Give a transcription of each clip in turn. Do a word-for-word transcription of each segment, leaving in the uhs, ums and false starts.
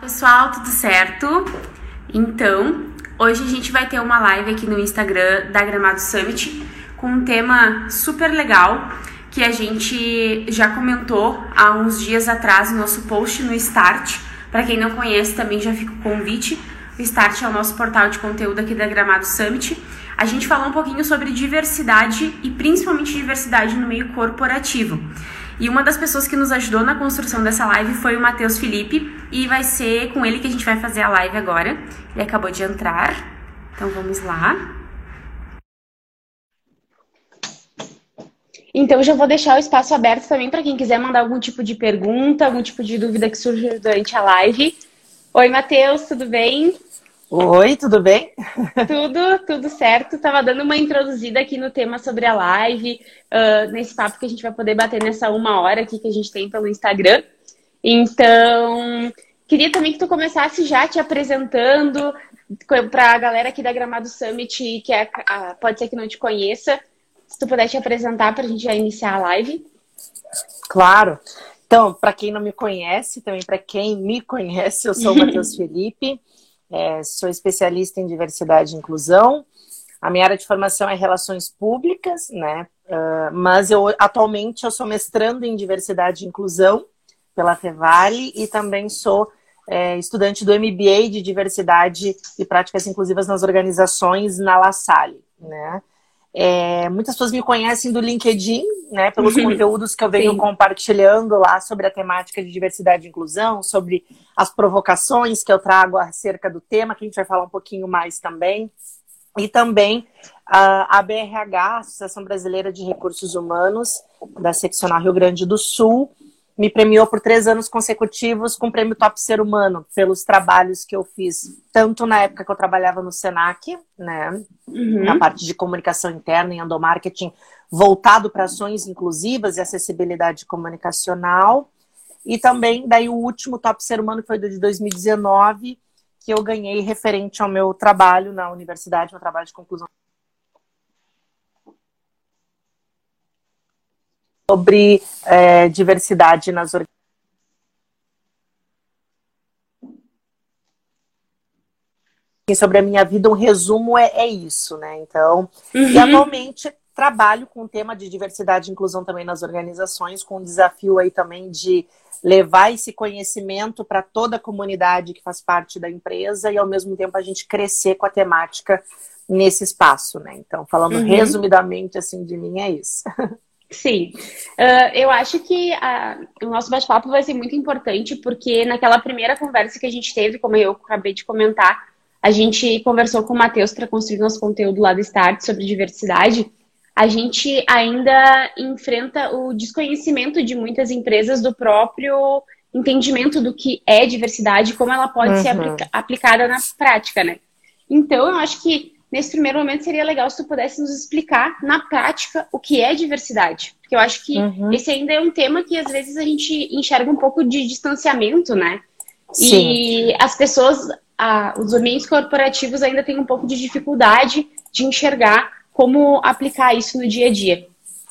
Pessoal, tudo certo? Então, hoje a gente vai ter uma live aqui no Instagram da Gramado Summit com um tema super legal que a gente já comentou há uns dias atrás no nosso post no Start. Para quem não conhece, também já fica o convite. O Start é o nosso portal de conteúdo aqui da Gramado Summit. A gente falou um pouquinho sobre diversidade e principalmente diversidade no meio corporativo. E uma das pessoas que nos ajudou na construção dessa live foi o Matheus Felipe, e vai ser com ele que a gente vai fazer a live agora. Ele acabou de entrar, então vamos lá. Então já vou deixar o espaço aberto também para quem quiser mandar algum tipo de pergunta, algum tipo de dúvida que surja durante a live. Oi, Matheus, tudo bem? Oi, tudo bem? Tudo, tudo certo. Tava dando uma introduzida aqui no tema sobre a live, uh, nesse papo que a gente vai poder bater nessa uma hora aqui que a gente tem pelo Instagram. Então, queria também que tu começasse já te apresentando para a galera aqui da Gramado Summit, que é, uh, pode ser que não te conheça. Se tu puder te apresentar para a gente já iniciar a live. Claro. Então, para quem não me conhece, também para quem me conhece, eu sou o Matheus Felipe. É, sou especialista em diversidade e inclusão. A minha área de formação é relações públicas, né? Uh, mas eu atualmente eu sou mestrando em diversidade e inclusão pela Fevale e também sou é, estudante do M B A de diversidade e práticas inclusivas nas organizações na La Salle, né? É, muitas pessoas me conhecem do LinkedIn, né, pelos conteúdos que eu venho Sim. compartilhando lá sobre a temática de diversidade e inclusão, sobre as provocações que eu trago acerca do tema, que a gente vai falar um pouquinho mais também. E também a, a B R H, Associação Brasileira de Recursos Humanos, da Seccional Rio Grande do Sul, me premiou por três anos consecutivos com o prêmio Top Ser Humano, pelos trabalhos que eu fiz, tanto na época que eu trabalhava no Senac, né, uhum. na parte de comunicação interna e endomarketing, voltado para ações inclusivas e acessibilidade comunicacional, e também daí o último Top Ser Humano, que foi de dois mil e dezenove, que eu ganhei referente ao meu trabalho na universidade, meu trabalho de conclusão. Sobre é, diversidade nas organizações. Sobre a minha vida, um resumo é, é isso, né? Então, uhum. e atualmente trabalho com o tema de diversidade e inclusão também nas organizações, com o desafio aí também de levar esse conhecimento para toda a comunidade que faz parte da empresa e ao mesmo tempo a gente crescer com a temática nesse espaço, né? Então, falando uhum. resumidamente assim de mim, é isso. Sim, uh, eu acho que a, o nosso bate-papo vai ser muito importante porque naquela primeira conversa que a gente teve, como eu acabei de comentar, a gente conversou com o Matheus para construir nosso conteúdo lá do Start sobre diversidade. A gente ainda enfrenta o desconhecimento de muitas empresas do próprio entendimento do que é diversidade e como ela pode uhum. ser aplica- aplicada na prática, né? Então, eu acho que nesse primeiro momento seria legal se tu pudesse nos explicar na prática o que é diversidade. Porque eu acho que uhum. esse ainda é um tema que às vezes a gente enxerga um pouco de distanciamento, né? Sim. E as pessoas, ah, os ambientes corporativos ainda têm um pouco de dificuldade de enxergar como aplicar isso no dia a dia.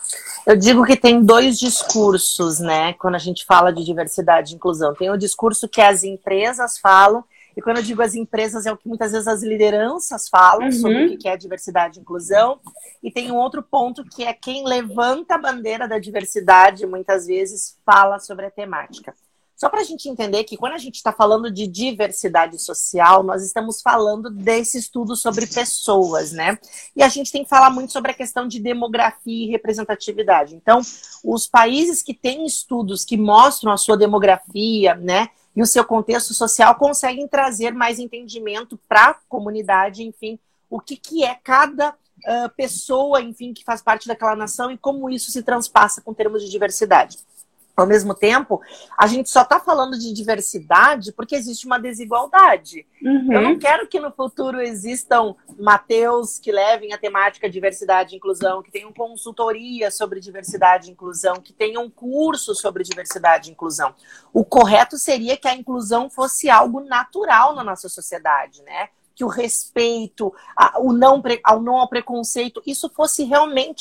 Eu digo que tem dois discursos, né? Quando a gente fala de diversidade e inclusão. Tem o discurso que as empresas falam. E quando eu digo as empresas, é o que muitas vezes as lideranças falam uhum. sobre o que é diversidade e inclusão. E tem um outro ponto que é quem levanta a bandeira da diversidade, muitas vezes, fala sobre a temática. Só para a gente entender que quando a gente está falando de diversidade social, nós estamos falando desse estudo sobre pessoas, né? E a gente tem que falar muito sobre a questão de demografia e representatividade. Então, os países que têm estudos que mostram a sua demografia, né? E o seu contexto social conseguem trazer mais entendimento para a comunidade, enfim, o que, que é cada uh, pessoa, enfim, que faz parte daquela nação e como isso se transpassa com termos de diversidade. Ao mesmo tempo, a gente só está falando de diversidade porque existe uma desigualdade. Uhum. Eu não quero que no futuro existam Matheus que levem a temática diversidade e inclusão, que tenham consultoria sobre diversidade e inclusão, que tenham curso sobre diversidade e inclusão. O correto seria que a inclusão fosse algo natural na nossa sociedade, né? Que o respeito, a, o não, ao não ao preconceito, isso fosse realmente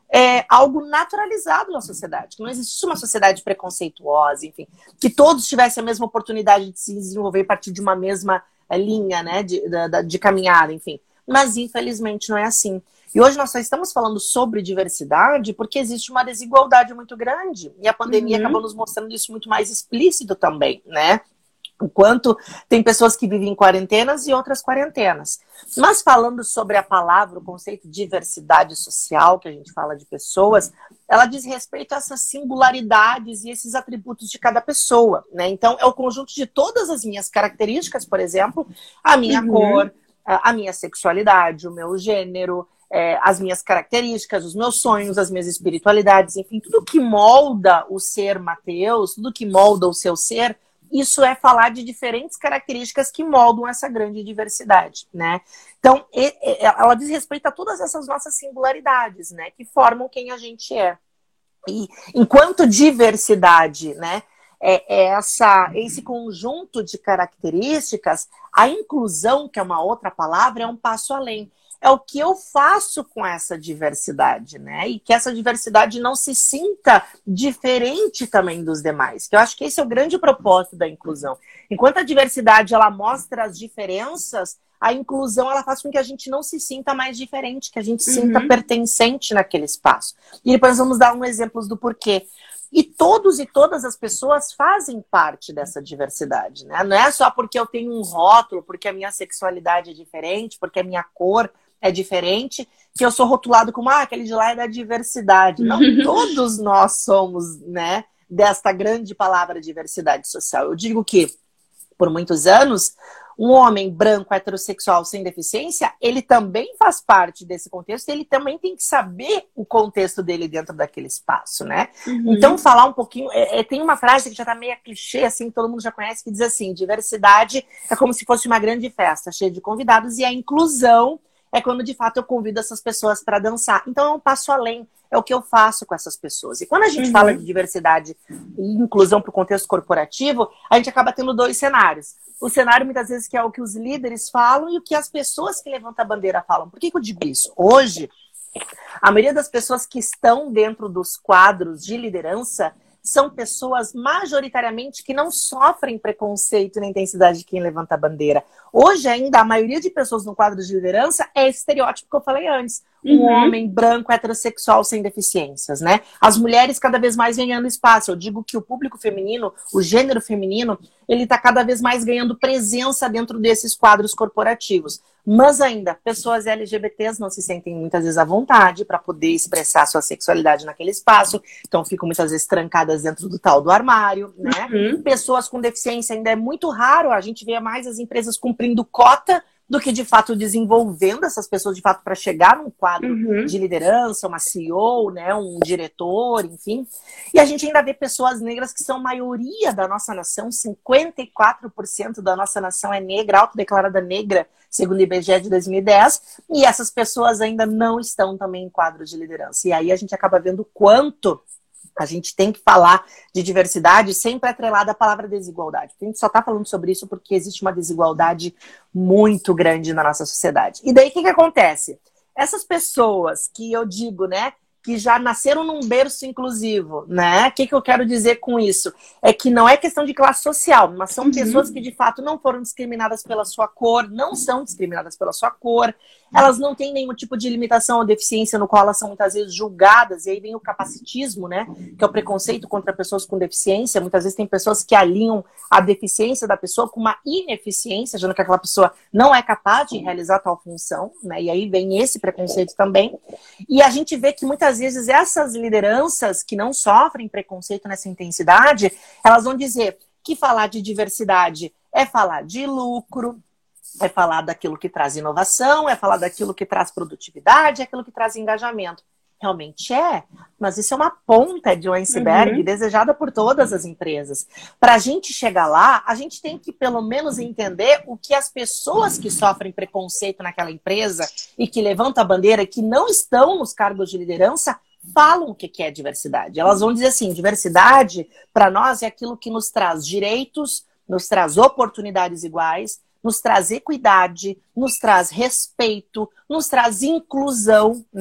é, algo naturalizado na sociedade, que não existe uma sociedade preconceituosa, enfim, que todos tivessem a mesma oportunidade de se desenvolver a partir de uma mesma é, linha, né, de, de, de caminhada, enfim. Mas, infelizmente, não é assim. E hoje nós só estamos falando sobre diversidade porque existe uma desigualdade muito grande. E a pandemia Uhum. acabou nos mostrando isso muito mais explícito também, né? O quanto tem pessoas que vivem em quarentenas e outras quarentenas. Mas falando sobre a palavra, o conceito de diversidade social, que a gente fala de pessoas, ela diz respeito a essas singularidades e esses atributos de cada pessoa, né? Então, é o conjunto de todas as minhas características, por exemplo, a minha Uhum. cor, a minha sexualidade, o meu gênero, é, as minhas características, os meus sonhos, as minhas espiritualidades, enfim, tudo que molda o ser Mateus, tudo que molda o seu ser, isso é falar de diferentes características que moldam essa grande diversidade, né? Então, ela diz respeito a todas essas nossas singularidades, né? Que formam quem a gente é. E enquanto diversidade, né? É essa, esse conjunto de características, a inclusão, que é uma outra palavra, é um passo além. É o que eu faço com essa diversidade, né? E que essa diversidade não se sinta diferente também dos demais. Que eu acho que esse é o grande propósito da inclusão. Enquanto a diversidade, ela mostra as diferenças, a inclusão, ela faz com que a gente não se sinta mais diferente, que a gente se Uhum. sinta pertencente naquele espaço. E depois vamos dar um exemplo do porquê. E todos e todas as pessoas fazem parte dessa diversidade, né? Não é só porque eu tenho um rótulo, porque a minha sexualidade é diferente, porque a minha cor é diferente, que eu sou rotulado como, ah, aquele de lá é da diversidade. Não, todos nós somos, né, desta grande palavra diversidade social. Eu digo que, por muitos anos, um homem branco, heterossexual, sem deficiência, ele também faz parte desse contexto, e ele também tem que saber o contexto dele dentro daquele espaço, né? Uhum. Então, falar um pouquinho... É, é, tem uma frase que já tá meio clichê, assim, todo mundo já conhece, que diz assim, diversidade é como se fosse uma grande festa, cheia de convidados, e a inclusão é quando, de fato, eu convido essas pessoas para dançar. Então, é um passo além. É o que eu faço com essas pessoas. E quando a gente Uhum. fala de diversidade e inclusão para o contexto corporativo, a gente acaba tendo dois cenários. O cenário, muitas vezes, que é o que os líderes falam e o que as pessoas que levantam a bandeira falam. Por que que eu digo isso? Hoje, a maioria das pessoas que estão dentro dos quadros de liderança são pessoas majoritariamente que não sofrem preconceito na intensidade de quem levanta a bandeira. Hoje ainda, a maioria de pessoas no quadro de liderança é esse estereótipo que eu falei antes. Um Uhum. homem branco, heterossexual, sem deficiências, né? As mulheres cada vez mais ganhando espaço. Eu digo que o público feminino, o gênero feminino, ele está cada vez mais ganhando presença dentro desses quadros corporativos. Mas ainda, pessoas L G B Ts não se sentem muitas vezes à vontade para poder expressar sua sexualidade naquele espaço, então ficam muitas vezes trancadas dentro do tal do armário, né? Uhum. Pessoas com deficiência ainda é muito raro, a gente vê mais as empresas cumprindo cota do que de fato desenvolvendo essas pessoas de fato para chegar num quadro Uhum. de liderança, uma C E O, né, um diretor, enfim. E a gente ainda vê pessoas negras que são maioria da nossa nação, cinquenta e quatro por cento da nossa nação é negra, autodeclarada negra, segundo o I B G E de dois mil e dez, e essas pessoas ainda não estão também em quadros de liderança. E aí a gente acaba vendo o quanto a gente tem que falar de diversidade sempre atrelada à palavra desigualdade. A gente só está falando sobre isso porque existe uma desigualdade muito grande na nossa sociedade. E daí o que, que acontece? Essas pessoas que eu digo, né, que já nasceram num berço inclusivo, né? O que, que eu quero dizer com isso? É que não é questão de classe social, mas são Uhum. pessoas que de fato não foram discriminadas pela sua cor, não são discriminadas pela sua cor, elas não têm nenhum tipo de limitação ou deficiência no qual elas são muitas vezes julgadas, e aí vem o capacitismo, né? Que é o preconceito contra pessoas com deficiência. Muitas vezes tem pessoas que alinham a deficiência da pessoa com uma ineficiência, achando que aquela pessoa não é capaz de realizar tal função, né? E aí vem esse preconceito também. E a gente vê que muitas vezes essas lideranças que não sofrem preconceito nessa intensidade, elas vão dizer que falar de diversidade é falar de lucro, é falar daquilo que traz inovação, é falar daquilo que traz produtividade, é aquilo que traz engajamento. Realmente é, mas isso é uma ponta de um iceberg, uhum, desejada por todas as empresas. Para a gente chegar lá, a gente tem que pelo menos entender o que as pessoas que sofrem preconceito naquela empresa e que levantam a bandeira, que não estão nos cargos de liderança, falam o que é diversidade. Elas vão dizer assim, diversidade para nós é aquilo que nos traz direitos, nos traz oportunidades iguais, nos traz equidade, nos traz respeito, nos traz inclusão, né?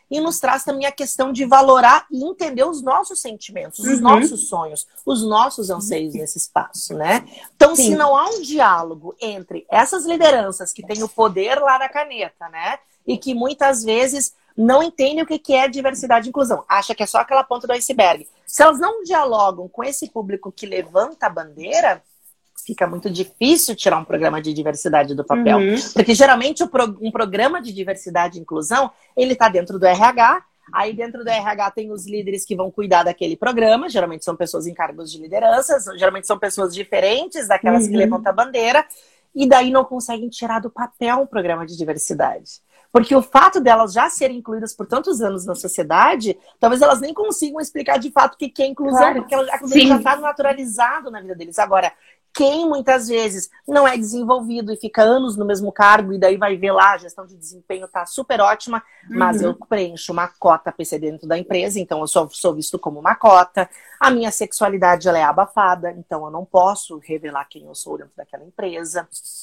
e nos traz também a questão de valorar e entender os nossos sentimentos, os uhum. nossos sonhos, os nossos anseios nesse espaço, né? Então, Sim. se não há um diálogo entre essas lideranças que têm o poder lá da caneta, né? E que muitas vezes não entendem o que é diversidade e inclusão, acha que é só aquela ponta do iceberg. Se elas não dialogam com esse público que levanta a bandeira, fica muito difícil tirar um programa de diversidade do papel. Uhum. Porque geralmente um programa de diversidade e inclusão, ele está dentro do R H, aí dentro do R H tem os líderes que vão cuidar daquele programa, geralmente são pessoas em cargos de liderança, geralmente são pessoas diferentes daquelas uhum. que levantam a bandeira, e daí não conseguem tirar do papel um programa de diversidade. Porque o fato delas já serem incluídas por tantos anos na sociedade, talvez elas nem consigam explicar de fato o que é inclusão, claro. Porque a inclusão já está naturalizado na vida deles. Agora, quem muitas vezes não é desenvolvido e fica anos no mesmo cargo e daí vai ver lá, a gestão de desempenho está super ótima, mas uhum. eu preencho uma cota P C D dentro da empresa, então eu sou, sou visto como uma cota. A minha sexualidade ela é abafada, então eu não posso revelar quem eu sou dentro daquela empresa.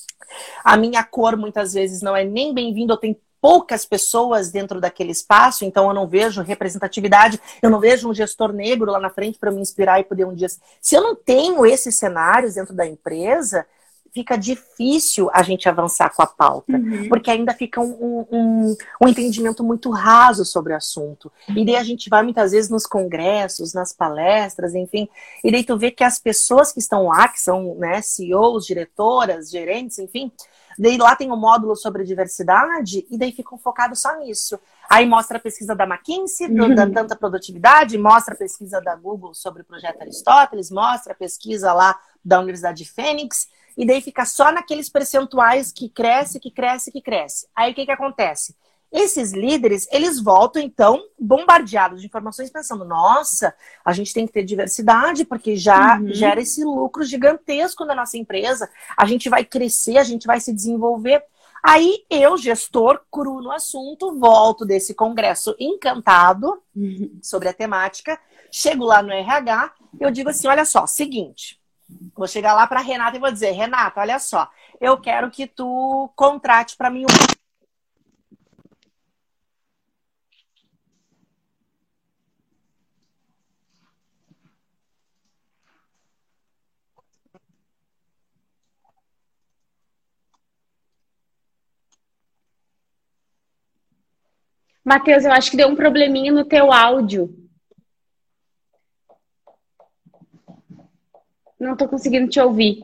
A minha cor muitas vezes não é nem bem-vinda, eu tenho poucas pessoas dentro daquele espaço, então eu não vejo representatividade, eu não vejo um gestor negro lá na frente para me inspirar e poder um dia... Se eu não tenho esses cenários dentro da empresa, fica difícil a gente avançar com a pauta, uhum. porque ainda fica um, um, um entendimento muito raso sobre o assunto. E daí a gente vai muitas vezes nos congressos, nas palestras, enfim, e daí tu vê que as pessoas que estão lá, que são né, C E Os, diretoras, gerentes, enfim... Daí lá tem um módulo sobre diversidade e daí ficam focados só nisso. Aí mostra a pesquisa da McKinsey, uhum. da tanta produtividade, mostra a pesquisa da Google sobre o projeto Aristóteles, mostra a pesquisa lá da Universidade de Fênix, e daí fica só naqueles percentuais que cresce, que cresce, que cresce. Aí o que que acontece? Esses líderes, eles voltam, então, bombardeados de informações, pensando, nossa, a gente tem que ter diversidade, porque já uhum. gera esse lucro gigantesco na nossa empresa, a gente vai crescer, a gente vai se desenvolver. Aí eu, gestor, cru no assunto, volto desse congresso encantado uhum. sobre a temática, chego lá no R H, eu digo assim, olha só, seguinte, vou chegar lá para a Renata e vou dizer, Renata, olha só, eu quero que tu contrate para mim um... Matheus, eu acho que deu um probleminha no teu áudio. Não tô conseguindo te ouvir.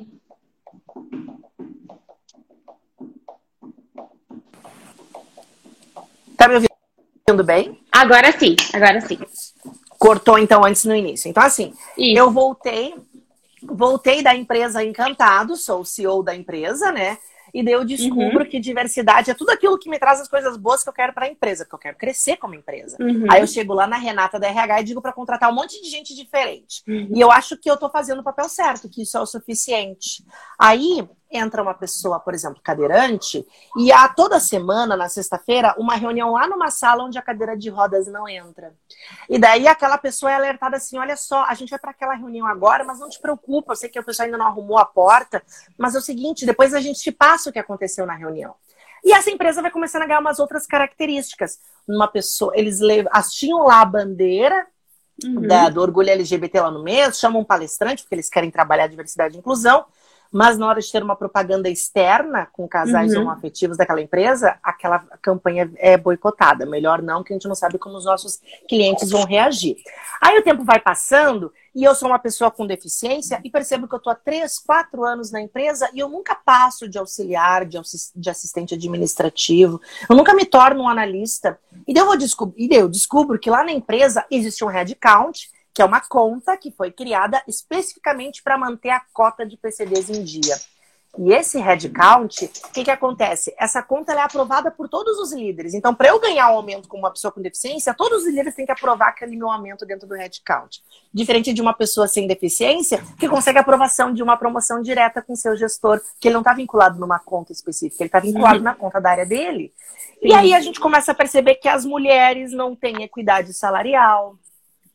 Tá me ouvindo bem? Agora sim, agora sim. Cortou então antes no início. Então assim, Isso. eu voltei, voltei da empresa encantado, sou o C E O da empresa, né? E daí eu descubro uhum. que diversidade é tudo aquilo que me traz as coisas boas que eu quero para a empresa, que eu quero crescer como empresa. Uhum. Aí eu chego lá na Renata da R H e digo para contratar um monte de gente diferente. Uhum. E eu acho que eu tô fazendo o papel certo, que isso é o suficiente. Aí entra uma pessoa, por exemplo, cadeirante, e há toda semana, na sexta-feira, uma reunião lá numa sala onde a cadeira de rodas não entra. E daí aquela pessoa é alertada assim, olha só, a gente vai para aquela reunião agora, mas não te preocupa, eu sei que a pessoa ainda não arrumou a porta, mas é o seguinte, depois a gente te passa o que aconteceu na reunião. E essa empresa vai começando a ganhar umas outras características. Uma pessoa, eles tinham lá a bandeira uhum. da, do orgulho L G B T lá no mês, chamam um palestrante, porque eles querem trabalhar a diversidade e inclusão, mas na hora de ter uma propaganda externa com casais uhum. homoafetivos daquela empresa, aquela campanha é boicotada. Melhor não, que a gente não sabe como os nossos clientes vão reagir. Aí o tempo vai passando e eu sou uma pessoa com deficiência e percebo que eu estou há três, quatro anos na empresa e eu nunca passo de auxiliar, de, de assistente administrativo, eu nunca me torno um analista. E daí eu, vou descob- e daí eu descubro que lá na empresa existe um headcount, que é uma conta que foi criada especificamente para manter a cota de P C Ds em dia. E esse headcount, o que, que acontece? Essa conta ela é aprovada por todos os líderes. Então, para eu ganhar um aumento como uma pessoa com deficiência, todos os líderes têm que aprovar aquele meu aumento dentro do headcount. Diferente de uma pessoa sem deficiência, que consegue a aprovação de uma promoção direta com seu gestor, que ele não está vinculado numa conta específica, ele está vinculado uhum. na conta da área dele. Sim. E aí a gente começa a perceber que as mulheres não têm equidade salarial.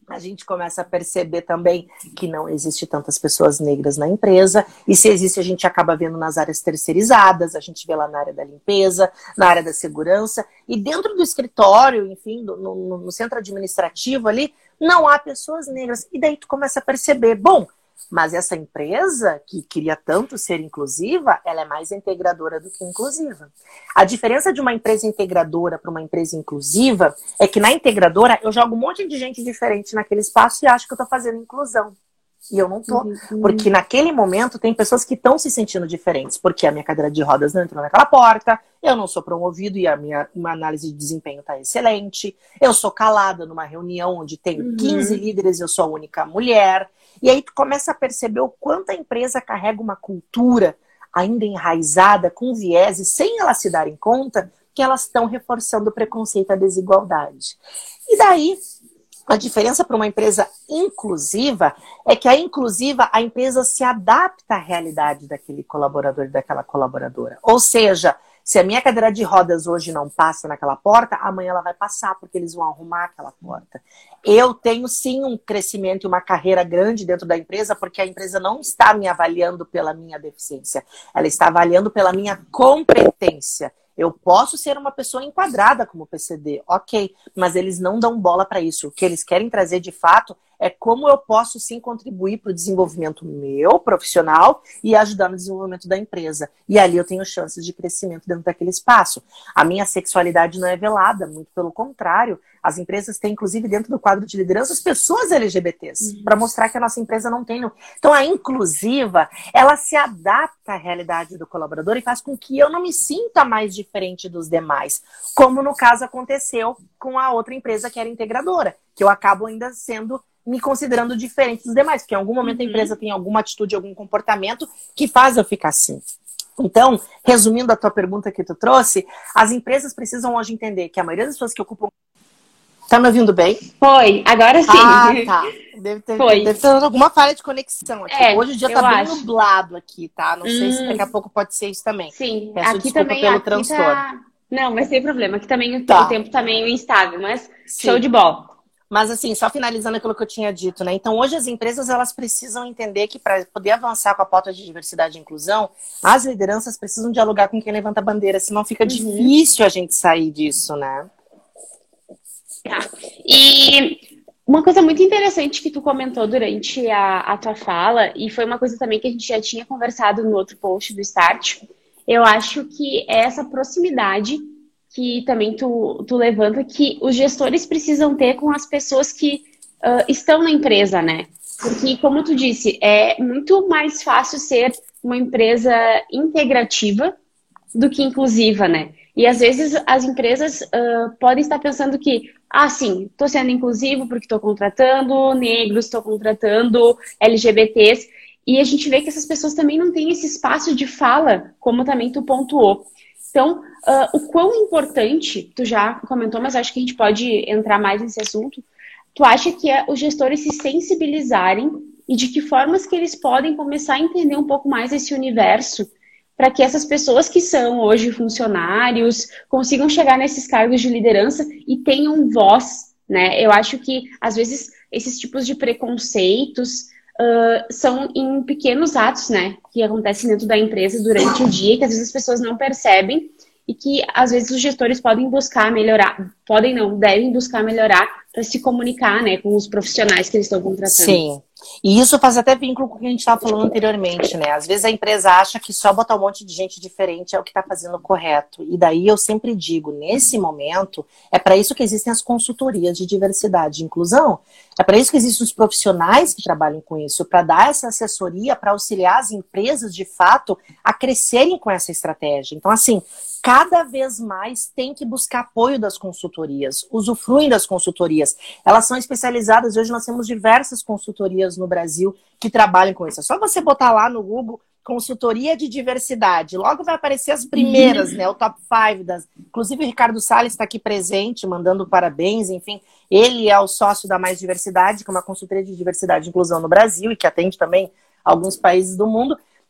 a gente começa a perceber também que não existe tantas pessoas negras na empresa, e se existe a gente acaba vendo nas áreas terceirizadas, a gente vê lá na área da limpeza, na área da segurança, e dentro do escritório, enfim, do, no, no centro administrativo ali, não há pessoas negras, e daí tu começa a perceber, bom, mas essa empresa, que queria tanto ser inclusiva, ela é mais integradora do que inclusiva. A diferença de uma empresa integradora para uma empresa inclusiva é que na integradora eu jogo um monte de gente diferente naquele espaço e acho que eu estou fazendo inclusão. E eu não tô. Uhum. Porque naquele momento tem pessoas que estão se sentindo diferentes. Porque a minha cadeira de rodas não entrou naquela porta, eu não sou promovido e a minha uma análise de desempenho está excelente, eu sou calada numa reunião onde tem uhum. quinze líderes e eu sou a única mulher. E aí tu começa a perceber o quanto a empresa carrega uma cultura ainda enraizada, com vieses, sem elas se darem conta que elas estão reforçando o preconceito e a desigualdade. E daí, a diferença para uma empresa inclusiva é que a inclusiva, a empresa se adapta à realidade daquele colaborador e daquela colaboradora. Ou seja, se a minha cadeira de rodas hoje não passa naquela porta, amanhã ela vai passar, porque eles vão arrumar aquela porta. Eu tenho sim um crescimento e uma carreira grande dentro da empresa, porque a empresa não está me avaliando pela minha deficiência, ela está avaliando pela minha competência. Eu posso ser uma pessoa enquadrada como P C D, ok, mas eles não dão bola para isso. O que eles querem trazer de fato é como eu posso sim contribuir para o desenvolvimento meu, profissional, e ajudar no desenvolvimento da empresa. E ali eu tenho chances de crescimento dentro daquele espaço. A minha sexualidade não é velada, muito pelo contrário. As empresas têm, inclusive, dentro do quadro de liderança, as pessoas L G B Ts, uhum. para mostrar que a nossa empresa não tem. Então, a inclusiva, ela se adapta à realidade do colaborador e faz com que eu não me sinta mais diferente dos demais, como no caso aconteceu com a outra empresa que era integradora, que eu acabo ainda sendo, me considerando diferente dos demais, porque em algum momento uhum. a empresa tem alguma atitude, algum comportamento que faz eu ficar assim. Então, resumindo a tua pergunta que tu trouxe, as empresas precisam hoje entender que a maioria das pessoas que ocupam... Tá me ouvindo bem? Foi, agora sim. Ah, tá. Deve ter, Foi. deve ter alguma falha de conexão aqui. É, hoje o dia tá bem acho. nublado aqui, tá? Não hum. sei se daqui a pouco pode ser isso também. Sim, Peço aqui desculpa também, pelo aqui transtorno. Tá... Não, mas sem problema. Aqui também tá. o tempo tá meio instável, mas Sim. show de bola. Mas assim, só finalizando aquilo que eu tinha dito, né? Então hoje as empresas, elas precisam entender que para poder avançar com a pauta de diversidade e inclusão, as lideranças precisam dialogar com quem levanta a bandeira, senão fica uhum. difícil a gente sair disso, né? Tá. E uma coisa muito interessante que tu comentou durante a, a tua fala, e foi uma coisa também que a gente já tinha conversado no outro post do Start, eu acho que é essa proximidade que também tu, tu levanta, que os gestores precisam ter com as pessoas que uh, estão na empresa, né? Porque, como tu disse, é muito mais fácil ser uma empresa integrativa do que inclusiva, né? E às vezes as empresas uh, podem estar pensando que, ah, sim, estou sendo inclusivo porque estou contratando negros, estou contratando L G B Ts, e a gente vê que essas pessoas também não têm esse espaço de fala, como também tu pontuou. Então, uh, o quão importante, tu já comentou, mas acho que a gente pode entrar mais nesse assunto, tu acha que é os gestores se sensibilizarem e de que formas que eles podem começar a entender um pouco mais esse universo para que essas pessoas que são hoje funcionários consigam chegar nesses cargos de liderança e tenham voz, né? Eu acho que, às vezes, esses tipos de preconceitos uh, são em pequenos atos, né? Que acontecem dentro da empresa durante o dia, que às vezes as pessoas não percebem e que, às vezes, os gestores podem buscar melhorar, podem não, devem buscar melhorar para se comunicar, né, com os profissionais que eles estão contratando. Sim. E isso faz até vínculo com o que a gente estava falando anteriormente, né? Às vezes a empresa acha que só botar um monte de gente diferente é o que está fazendo correto. E daí eu sempre digo, nesse momento, é para isso que existem as consultorias de diversidade e inclusão. É para isso que existem os profissionais que trabalham com isso, para dar essa assessoria, para auxiliar as empresas, de fato, a crescerem com essa estratégia. Então, assim, cada vez mais tem que buscar apoio das consultorias, usufruem das consultorias. Elas são especializadas, hoje nós temos diversas consultorias no Brasil que trabalham com isso. É só você botar lá no Google consultoria de diversidade. Logo vai aparecer as primeiras, né? O top cinco das... Inclusive o Ricardo Salles está aqui presente, mandando parabéns, enfim. Ele é o sócio da Mais Diversidade, que é uma consultoria de diversidade e inclusão no Brasil e que atende também alguns países do mundo.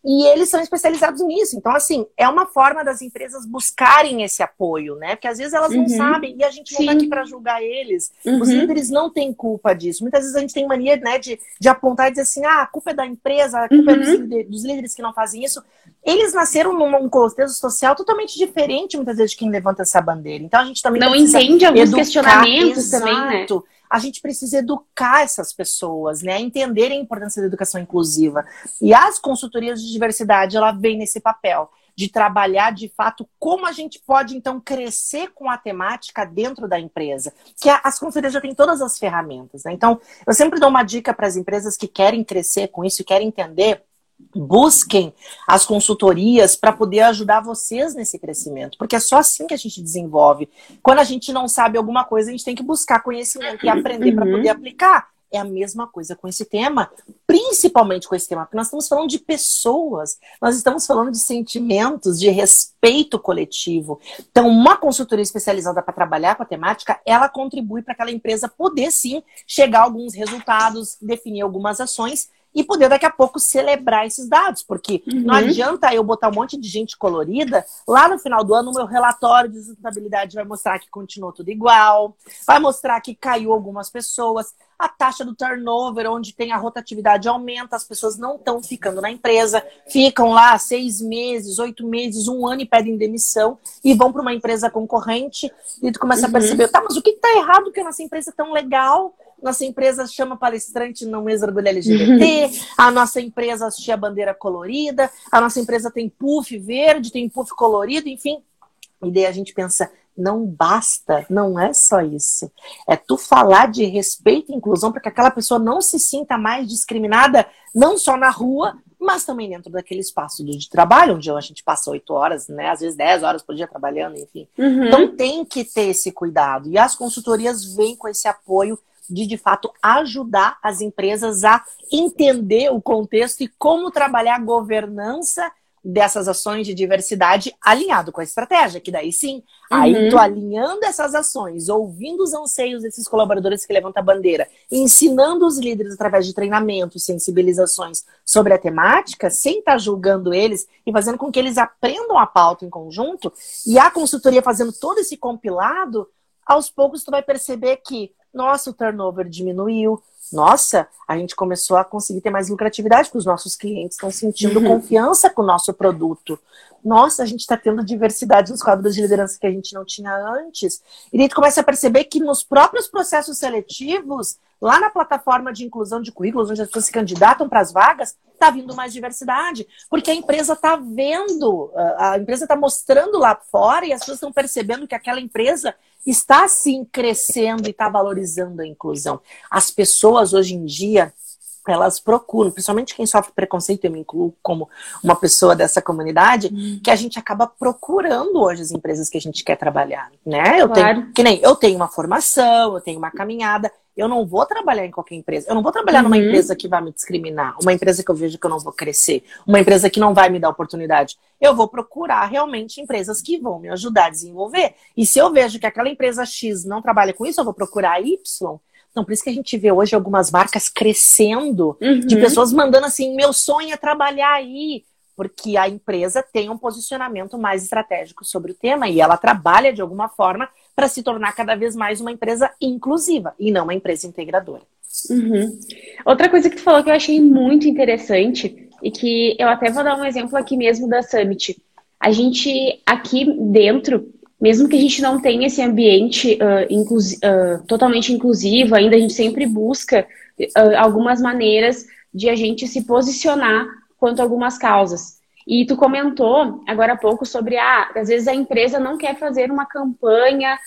E eles são especializados nisso. Então, assim, é uma forma das empresas buscarem esse apoio, né? Porque às vezes elas não Uhum. sabem e a gente não Sim. tá aqui para julgar eles. Uhum. Os líderes não têm culpa disso. Muitas vezes a gente tem mania, né, de, de apontar e dizer assim, ah, a culpa é da empresa, a culpa Uhum. é dos, líderes, dos líderes que não fazem isso. Eles nasceram num contexto social totalmente diferente, muitas vezes, de quem levanta essa bandeira. Então, a gente também não precisa entende alguns educar, questionamentos exato. também, né? A gente precisa educar essas pessoas, né? Entenderem a importância da educação inclusiva. E as consultorias de diversidade, ela vem nesse papel de trabalhar, de fato, como a gente pode, então, crescer com a temática dentro da empresa. Que as consultorias já têm todas as ferramentas, né? Então, eu sempre dou uma dica para as empresas que querem crescer com isso e querem entender. Busquem as consultorias para poder ajudar vocês nesse crescimento, porque é só assim que a gente desenvolve. Quando a gente não sabe alguma coisa, a gente tem que buscar conhecimento e aprender para poder aplicar. É a mesma coisa com esse tema, principalmente com esse tema, porque nós estamos falando de pessoas, nós estamos falando de sentimentos, de respeito coletivo. Então, uma consultoria especializada para trabalhar com a temática, ela contribui para aquela empresa poder, sim, chegar a alguns resultados, definir algumas ações e poder daqui a pouco celebrar esses dados, porque uhum. não adianta eu botar um monte de gente colorida, lá no final do ano o meu relatório de sustentabilidade vai mostrar que continuou tudo igual, vai mostrar que caiu algumas pessoas, a taxa do turnover, onde tem a rotatividade aumenta, as pessoas não estão ficando na empresa, ficam lá seis meses, oito meses, um ano e pedem demissão e vão para uma empresa concorrente e tu começa uhum. a perceber, tá, mas o que está errado que a nossa empresa é tão legal? Nossa empresa chama palestrante no mês do orgulho L G B T, a nossa empresa assistia a bandeira colorida, a nossa empresa tem puff verde, tem puff colorido, enfim. E daí a gente pensa, não basta, não é só isso. É tu falar de respeito e inclusão para que aquela pessoa não se sinta mais discriminada, não só na rua, mas também dentro daquele espaço de trabalho, onde a gente passa oito horas, né, às vezes dez horas por dia trabalhando, enfim. Uhum. Então tem que ter esse cuidado. E as consultorias vêm com esse apoio de, de fato, ajudar as empresas a entender o contexto e como trabalhar a governança dessas ações de diversidade alinhado com a estratégia, que daí sim, uhum. aí tô alinhando essas ações, ouvindo os anseios desses colaboradores que levantam a bandeira, ensinando os líderes através de treinamentos, sensibilizações sobre a temática, sem estar julgando eles e fazendo com que eles aprendam a pauta em conjunto, e a consultoria fazendo todo esse compilado, aos poucos tu vai perceber que, nossa, o turnover diminuiu, nossa, a gente começou a conseguir ter mais lucratividade, porque os nossos clientes estão sentindo uhum. confiança com o nosso produto. Nossa, a gente está tendo diversidade nos quadros de liderança que a gente não tinha antes. E daí tu começa a perceber que nos próprios processos seletivos, lá na plataforma de inclusão de currículos, onde as pessoas se candidatam para as vagas, está vindo mais diversidade. Porque a empresa está vendo, a empresa está mostrando lá fora e as pessoas estão percebendo que aquela empresa está, sim, crescendo e está valorizando a inclusão. As pessoas, hoje em dia, elas procuram, principalmente quem sofre preconceito, eu me incluo como uma pessoa dessa comunidade, hum. que a gente acaba procurando hoje as empresas que a gente quer trabalhar, né? Eu claro. tenho, que nem eu tenho uma formação, eu tenho uma caminhada, eu não vou trabalhar em qualquer empresa, eu não vou trabalhar uhum. numa empresa que vai me discriminar, uma empresa que eu vejo que eu não vou crescer, uma empresa que não vai me dar oportunidade. Eu vou procurar realmente empresas que vão me ajudar a desenvolver. E se eu vejo que aquela empresa X não trabalha com isso, eu vou procurar a Y. Então, por isso que a gente vê hoje algumas marcas crescendo, uhum. de pessoas mandando assim, meu sonho é trabalhar aí, porque a empresa tem um posicionamento mais estratégico sobre o tema e ela trabalha de alguma forma para se tornar cada vez mais uma empresa inclusiva e não uma empresa integradora. Uhum. Outra coisa que tu falou que eu achei muito interessante e que eu até vou dar um exemplo aqui mesmo da Summit. A gente aqui dentro, mesmo que a gente não tenha esse ambiente uh, inclusi- uh, totalmente inclusivo, ainda a gente sempre busca uh, algumas maneiras de a gente se posicionar quanto a algumas causas. E tu comentou agora há pouco sobre, ah, às vezes a empresa não quer fazer uma campanha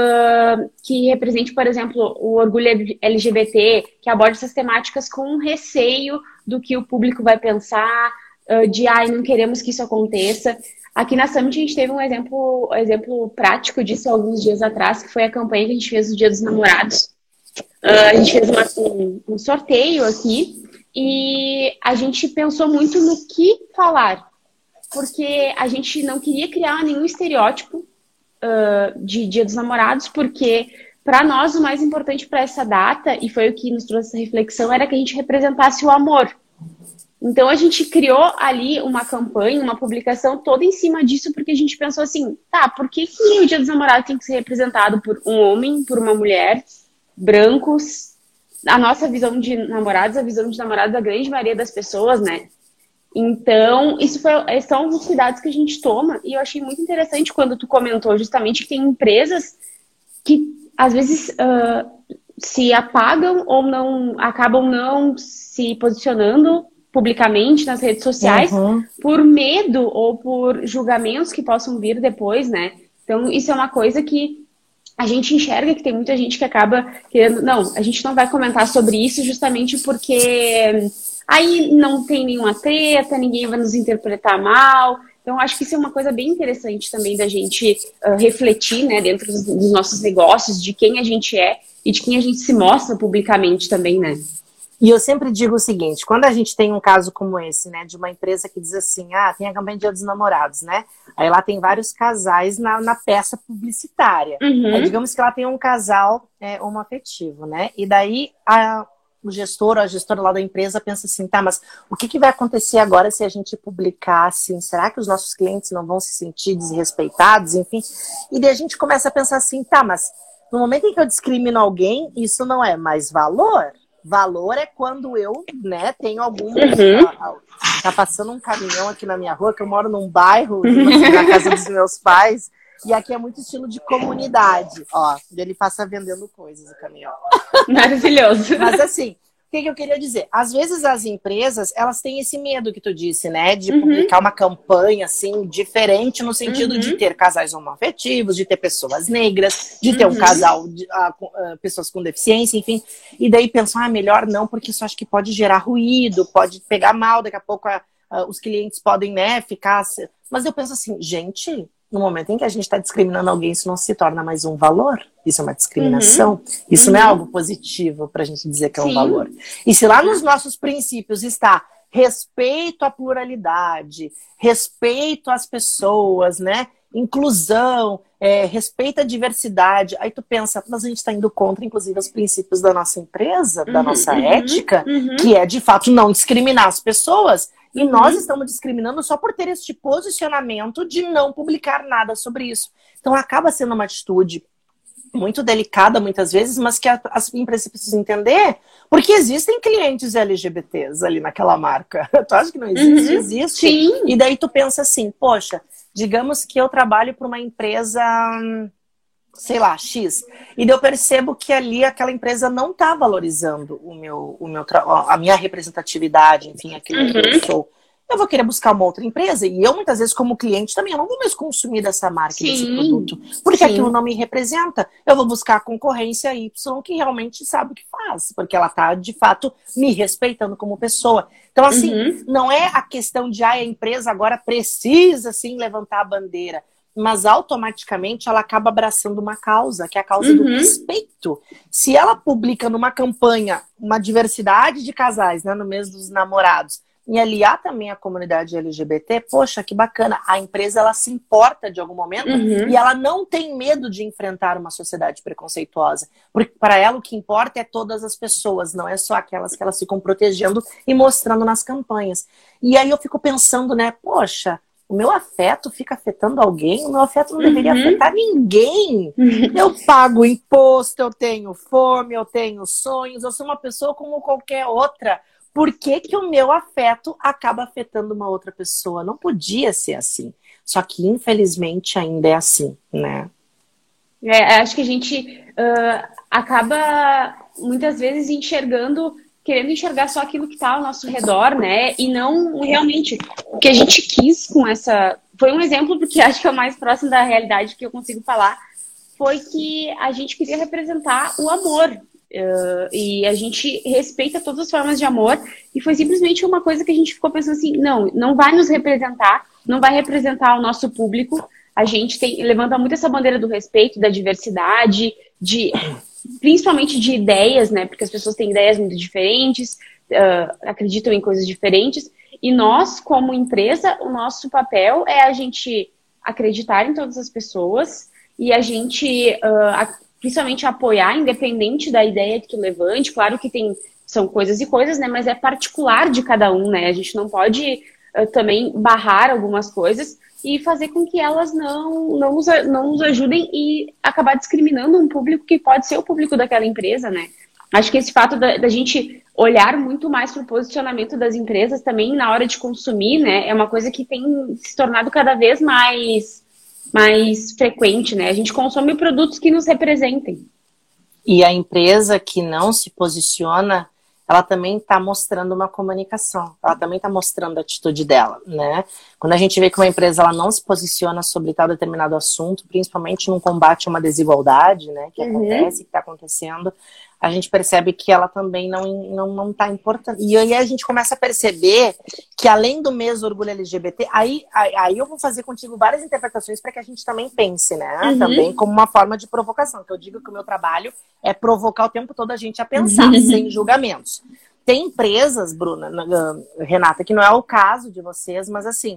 uh, que represente, por exemplo, o orgulho L G B T, que aborde essas temáticas com receio do que o público vai pensar, uh, de, ai, não queremos que isso aconteça. Aqui na Summit a gente teve um exemplo, um exemplo prático disso alguns dias atrás, que foi a campanha que a gente fez no Dia dos Namorados. Uh, a gente fez uma, um, um sorteio aqui e a gente pensou muito no que falar, porque a gente não queria criar nenhum estereótipo uh, de Dia dos Namorados, porque para nós o mais importante para essa data, e foi o que nos trouxe essa reflexão, era que a gente representasse o amor. Então a gente criou ali uma campanha, uma publicação toda em cima disso, porque a gente pensou assim, tá, por que, que o Dia dos Namorados tem que ser representado por um homem, por uma mulher, brancos? A nossa visão de namorados, a visão de namorados da grande maioria das pessoas, né? Então, isso foi, esses são os cuidados que a gente toma, e eu achei muito interessante quando tu comentou justamente que tem empresas que às vezes uh, se apagam ou não acabam não se posicionando publicamente nas redes sociais, uhum, por medo ou por julgamentos que possam vir depois, né? Então, isso é uma coisa que a gente enxerga que tem muita gente que acaba querendo... Não, a gente não vai comentar sobre isso justamente porque aí não tem nenhuma treta, ninguém vai nos interpretar mal. Então, acho que isso é uma coisa bem interessante também da gente uh, refletir, né, dentro dos, dos nossos negócios, de quem a gente é e de quem a gente se mostra publicamente também, né? E eu sempre digo o seguinte, quando a gente tem um caso como esse, né, de uma empresa que diz assim, ah, tem a campanha Dia dos Namorados, né, aí lá tem vários casais na, na peça publicitária, uhum, aí digamos que lá tem um casal é, homoafetivo, né, e daí a, o gestor ou a gestora lá da empresa pensa assim, tá, mas o que, que vai acontecer agora se a gente publicar assim, será que os nossos clientes não vão se sentir desrespeitados, enfim, e daí a gente começa a pensar assim, tá, mas no momento em que eu discrimino alguém, isso não é mais valor? Valor é quando eu, né, tenho algum... Uhum. A, a, tá passando um caminhão aqui na minha rua, que eu moro num bairro, na casa dos meus pais, e aqui é muito estilo de comunidade. Ó, ele passa vendendo coisas, o caminhão. Maravilhoso. Mas assim, o que, que eu queria dizer? Às vezes as empresas, elas têm esse medo que tu disse, né? De uhum. publicar uma campanha, assim, diferente no sentido uhum. de ter casais homoafetivos, de ter pessoas negras, de ter uhum. um casal, de uh, uh, pessoas com deficiência, enfim. E daí pensam, ah, melhor não, porque isso acho que pode gerar ruído, pode pegar mal, daqui a pouco uh, uh, os clientes podem, né, ficar... Mas eu penso assim, gente... No momento em que a gente está discriminando alguém, isso não se torna mais um valor. Isso é uma discriminação. Uhum. Isso uhum. não é algo positivo para a gente dizer que é um Sim. valor. E se lá nos nossos princípios está respeito à pluralidade, respeito às pessoas, né? Inclusão, é, respeito à diversidade, aí tu pensa, mas a gente está indo contra, inclusive, os princípios da nossa empresa, uhum. da nossa uhum. ética, uhum. que é, de fato, não discriminar as pessoas. E uhum. nós estamos discriminando só por ter este posicionamento de não publicar nada sobre isso. Então acaba sendo uma atitude muito delicada muitas vezes, mas que as empresas precisam entender, porque existem clientes L G B Ts ali naquela marca. Tu acha que não existe? Uhum. Existe. Sim. E daí tu pensa assim, poxa, digamos que eu trabalho para uma empresa... sei lá, X, e eu percebo que ali aquela empresa não está valorizando o meu, o meu a minha representatividade, enfim, aquilo uhum. que eu sou. Eu vou querer buscar uma outra empresa, e eu muitas vezes como cliente também, eu não vou mais consumir dessa marca, Sim. desse produto, porque Sim. aquilo não me representa. Eu vou buscar a concorrência Y, que realmente sabe o que faz, porque ela está, de fato, me respeitando como pessoa. Então, assim, uhum. não é a questão de, ah, a empresa agora precisa, sim, levantar a bandeira, mas automaticamente ela acaba abraçando uma causa, que é a causa uhum. do respeito. Se ela publica numa campanha uma diversidade de casais, né, no mês dos namorados, e aliar também a comunidade L G B T, poxa, que bacana. A empresa, ela se importa de algum momento uhum. e ela não tem medo de enfrentar uma sociedade preconceituosa. Porque para ela o que importa é todas as pessoas, não é só aquelas que elas ficam protegendo e mostrando nas campanhas. E aí eu fico pensando, né, poxa, o meu afeto fica afetando alguém? O meu afeto não deveria uhum. afetar ninguém. Uhum. Eu pago imposto, eu tenho fome, eu tenho sonhos, eu sou uma pessoa como qualquer outra. Por que que o meu afeto acaba afetando uma outra pessoa? Não podia ser assim. Só que, infelizmente, ainda é assim, né? É, acho que a gente uh, acaba, muitas vezes, enxergando... querendo enxergar só aquilo que está ao nosso redor, né? E não realmente o que a gente quis com essa... Foi um exemplo, porque acho que é o mais próximo da realidade que eu consigo falar, foi que a gente queria representar o amor. Uh, e a gente respeita todas as formas de amor. E foi simplesmente uma coisa que a gente ficou pensando assim, não, não vai nos representar, não vai representar o nosso público. A gente tem, levanta muito essa bandeira do respeito, da diversidade, de... principalmente de ideias, né? Porque as pessoas têm ideias muito diferentes, uh, acreditam em coisas diferentes. E nós, como empresa, o nosso papel é a gente acreditar em todas as pessoas e a gente, uh, a, principalmente, apoiar, independente da ideia que levante. Claro que tem são coisas e coisas, né? Mas é particular de cada um, né? A gente não pode uh, também barrar algumas coisas e fazer com que elas não, não, nos, não nos ajudem e acabar discriminando um público que pode ser o público daquela empresa, né? Acho que esse fato da, da gente olhar muito mais para o posicionamento das empresas também na hora de consumir, né? É uma coisa que tem se tornado cada vez mais, mais frequente, né? A gente consome produtos que nos representem. E a empresa que não se posiciona, ela também está mostrando uma comunicação, ela também está mostrando a atitude dela, né? Quando a gente vê que uma empresa ela não se posiciona sobre tal determinado assunto, principalmente num combate a uma desigualdade, né, que uhum. acontece, que está acontecendo, a gente percebe que ela também não não não está importando. E aí a gente começa a perceber que além do mês do orgulho L G B T, aí, aí, aí eu vou fazer contigo várias interpretações para que a gente também pense, né? Uhum. Também como uma forma de provocação, que eu digo que o meu trabalho é provocar o tempo todo a gente a pensar, uhum. sem julgamentos. Tem empresas, Bruna, Renata, que não é o caso de vocês, mas assim,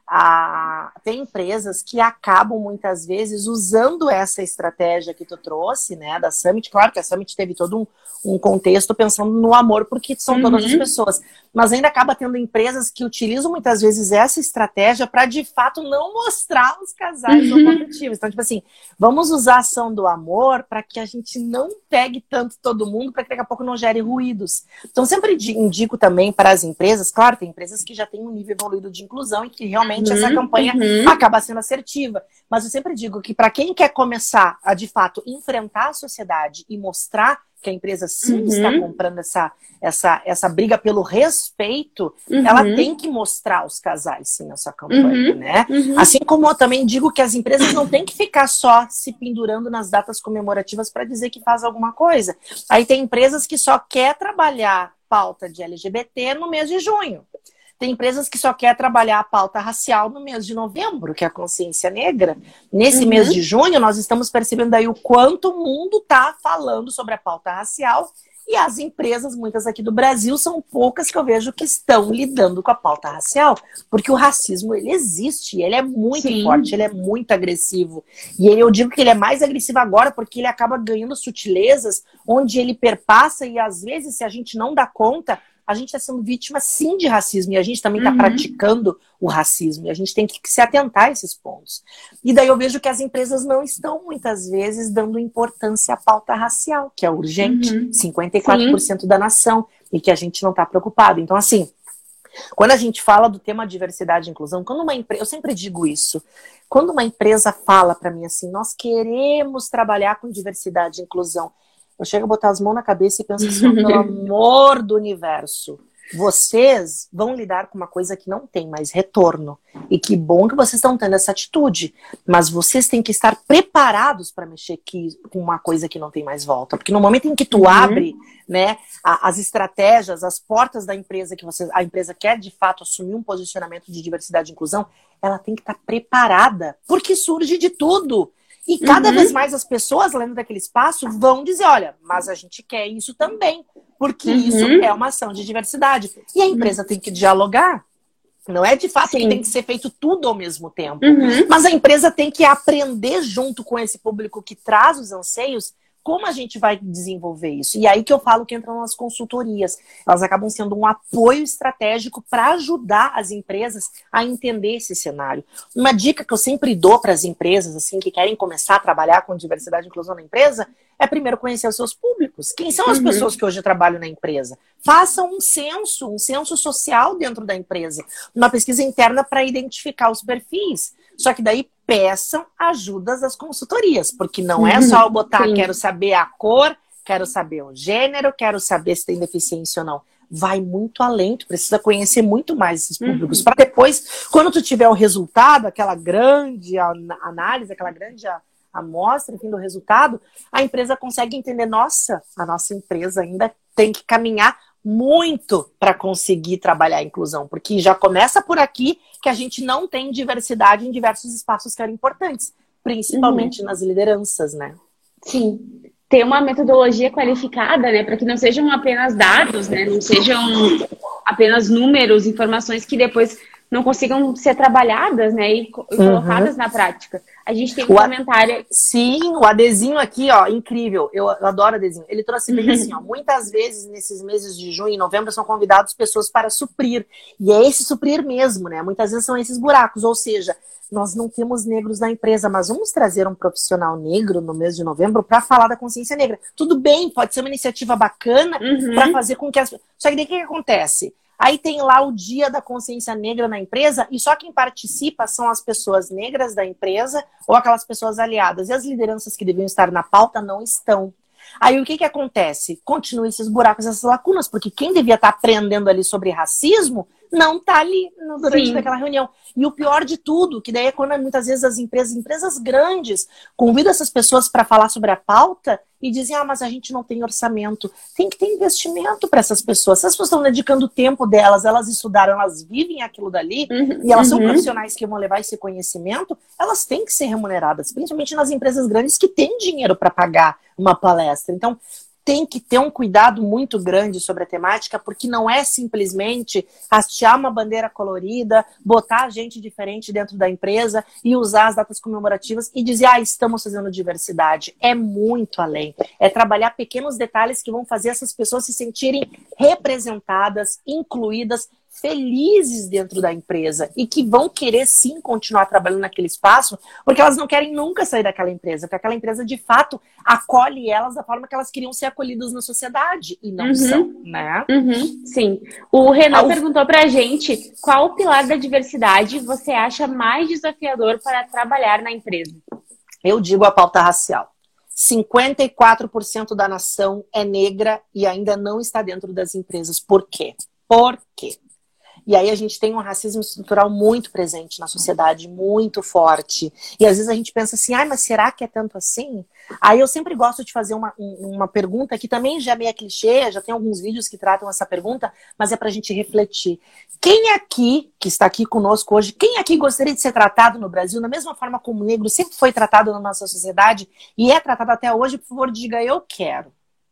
a... tem empresas que acabam muitas vezes usando essa estratégia que tu trouxe, né, da Summit. Claro que a Summit teve todo um, um contexto pensando no amor, porque são uhum. todas as pessoas, mas ainda acaba tendo empresas que utilizam muitas vezes essa estratégia para de fato não mostrar os casais uhum. homoafetivos. Então, tipo assim, vamos usar a ação do amor para que a gente não pegue tanto todo mundo, para que daqui a pouco não gere ruídos. Então, sempre indico também para as empresas, claro, tem empresas que já têm um nível evoluído de inclusão e que realmente Uhum, essa campanha uhum. acaba sendo assertiva. Mas eu sempre digo que para quem quer começar a, de fato, enfrentar a sociedade e mostrar que a empresa sim uhum. está comprando essa, essa, essa briga pelo respeito, uhum. ela tem que mostrar os casais sim na sua campanha, uhum. né? Uhum. Assim como eu também digo que as empresas não têm que ficar só se pendurando nas datas comemorativas para dizer que faz alguma coisa. Aí tem empresas que só quer trabalhar pauta de L G B T no mês de junho. Tem empresas que só quer trabalhar a pauta racial no mês de novembro, que é a consciência negra. Nesse uhum. mês de junho, nós estamos percebendo aí o quanto o mundo está falando sobre a pauta racial. E as empresas, muitas aqui do Brasil, são poucas que eu vejo que estão lidando com a pauta racial. Porque o racismo, ele existe, ele é muito Sim. forte, ele é muito agressivo. E eu digo que ele é mais agressivo agora porque ele acaba ganhando sutilezas, onde ele perpassa e às vezes, se a gente não dá conta, a gente está sendo vítima, sim, de racismo. E a gente também está uhum. praticando o racismo. E a gente tem que se atentar a esses pontos. E daí eu vejo que as empresas não estão, muitas vezes, dando importância à pauta racial, que é urgente. Uhum. cinquenta e quatro por cento sim. da nação. E que a gente não está preocupado. Então, assim, quando a gente fala do tema diversidade e inclusão, quando uma empresa... Eu sempre digo isso. Quando uma empresa fala para mim assim, nós queremos trabalhar com diversidade e inclusão, eu chego a botar as mãos na cabeça e penso assim, pelo amor do universo, vocês vão lidar com uma coisa que não tem mais retorno. E que bom que vocês estão tendo essa atitude. Mas vocês têm que estar preparados para mexer com uma coisa que não tem mais volta. Porque no momento em que tu uhum. abre, né, a, as estratégias, as portas da empresa, que você, a empresa quer de fato assumir um posicionamento de diversidade e inclusão, ela tem que estar preparada. Porque surge de tudo. E cada uhum. vez mais as pessoas, dentro daquele espaço, vão dizer, olha, mas a gente quer isso também, porque uhum. isso é uma ação de diversidade. E a empresa uhum. tem que dialogar. Não é de fato Sim. que tem que ser feito tudo ao mesmo tempo. Uhum. Mas a empresa tem que aprender junto com esse público que traz os anseios, como a gente vai desenvolver isso? E aí que eu falo que entram as consultorias. Elas acabam sendo um apoio estratégico para ajudar as empresas a entender esse cenário. Uma dica que eu sempre dou para as empresas assim, que querem começar a trabalhar com diversidade e inclusão na empresa é primeiro conhecer os seus públicos. Quem são as uhum. pessoas que hoje trabalham na empresa? Façam um censo, um censo social dentro da empresa. Uma pesquisa interna para identificar os perfis. Só que daí peçam ajudas das consultorias, porque não é só eu botar, Sim. quero saber a cor, quero saber o gênero, quero saber se tem deficiência ou não. Vai muito além, tu precisa conhecer muito mais esses públicos, uhum. para depois, quando tu tiver o resultado, aquela grande análise, aquela grande amostra, enfim, do resultado, a empresa consegue entender, nossa, a nossa empresa ainda tem que caminhar muito para conseguir trabalhar a inclusão, porque já começa por aqui que a gente não tem diversidade em diversos espaços que eram importantes, principalmente uhum. nas lideranças, né? Sim. Ter uma metodologia qualificada, né, para que não sejam apenas dados, né, não sejam apenas números, informações que depois não consigam ser trabalhadas, né, e, e Uhum. colocadas na prática. A gente tem um O a- comentário... Sim, o adesivo aqui, ó, incrível. Eu, eu adoro adesivo. Ele trouxe bem assim, ó. Muitas vezes, nesses meses de junho e novembro, são convidados pessoas para suprir. E é esse suprir mesmo, né? Muitas vezes são esses buracos. Ou seja, nós não temos negros na empresa, mas vamos trazer um profissional negro no mês de novembro para falar da consciência negra. Tudo bem, pode ser uma iniciativa bacana Uhum. para fazer com que as... Só que daí o que, que acontece? Aí tem lá o Dia da Consciência Negra na empresa e só quem participa são as pessoas negras da empresa ou aquelas pessoas aliadas. E as lideranças que deviam estar na pauta não estão. Aí o que, que acontece? Continuam esses buracos, essas lacunas, porque quem devia estar aprendendo ali sobre racismo não está ali no- durante Sim. aquela reunião. E o pior de tudo, que daí é quando muitas vezes as empresas, empresas grandes, convidam essas pessoas para falar sobre a pauta e dizem, ah, mas a gente não tem orçamento. Tem que ter investimento para essas pessoas. Se as pessoas estão dedicando o tempo delas, elas estudaram, elas vivem aquilo dali, Uhum. e elas são Uhum. profissionais que vão levar esse conhecimento, elas têm que ser remuneradas, principalmente nas empresas grandes que têm dinheiro para pagar uma palestra. Então, tem que ter um cuidado muito grande sobre a temática, porque não é simplesmente hastear uma bandeira colorida, botar gente diferente dentro da empresa e usar as datas comemorativas e dizer, ah, estamos fazendo diversidade. É muito além. É trabalhar pequenos detalhes que vão fazer essas pessoas se sentirem representadas, incluídas, felizes dentro da empresa e que vão querer sim continuar trabalhando naquele espaço, porque elas não querem nunca sair daquela empresa, porque aquela empresa de fato acolhe elas da forma que elas queriam ser acolhidas na sociedade e não Uhum. são, né? Uhum. Sim. O Renan Ah, o- perguntou pra gente qual pilar da diversidade você acha mais desafiador para trabalhar na empresa? Eu digo a pauta racial. cinquenta e quatro por cento da nação é negra e ainda não está dentro das empresas. Por quê? Por quê? E aí a gente tem um racismo estrutural muito presente na sociedade, muito forte. E às vezes a gente pensa assim, ah, mas será que é tanto assim? Aí eu sempre gosto de fazer uma, uma pergunta que também já é meio clichê, já tem alguns vídeos que tratam essa pergunta, mas é pra gente refletir. Quem aqui, que está aqui conosco hoje, quem aqui gostaria de ser tratado no Brasil da mesma forma como o negro sempre foi tratado na nossa sociedade e é tratado até hoje? Por favor, diga, eu quero.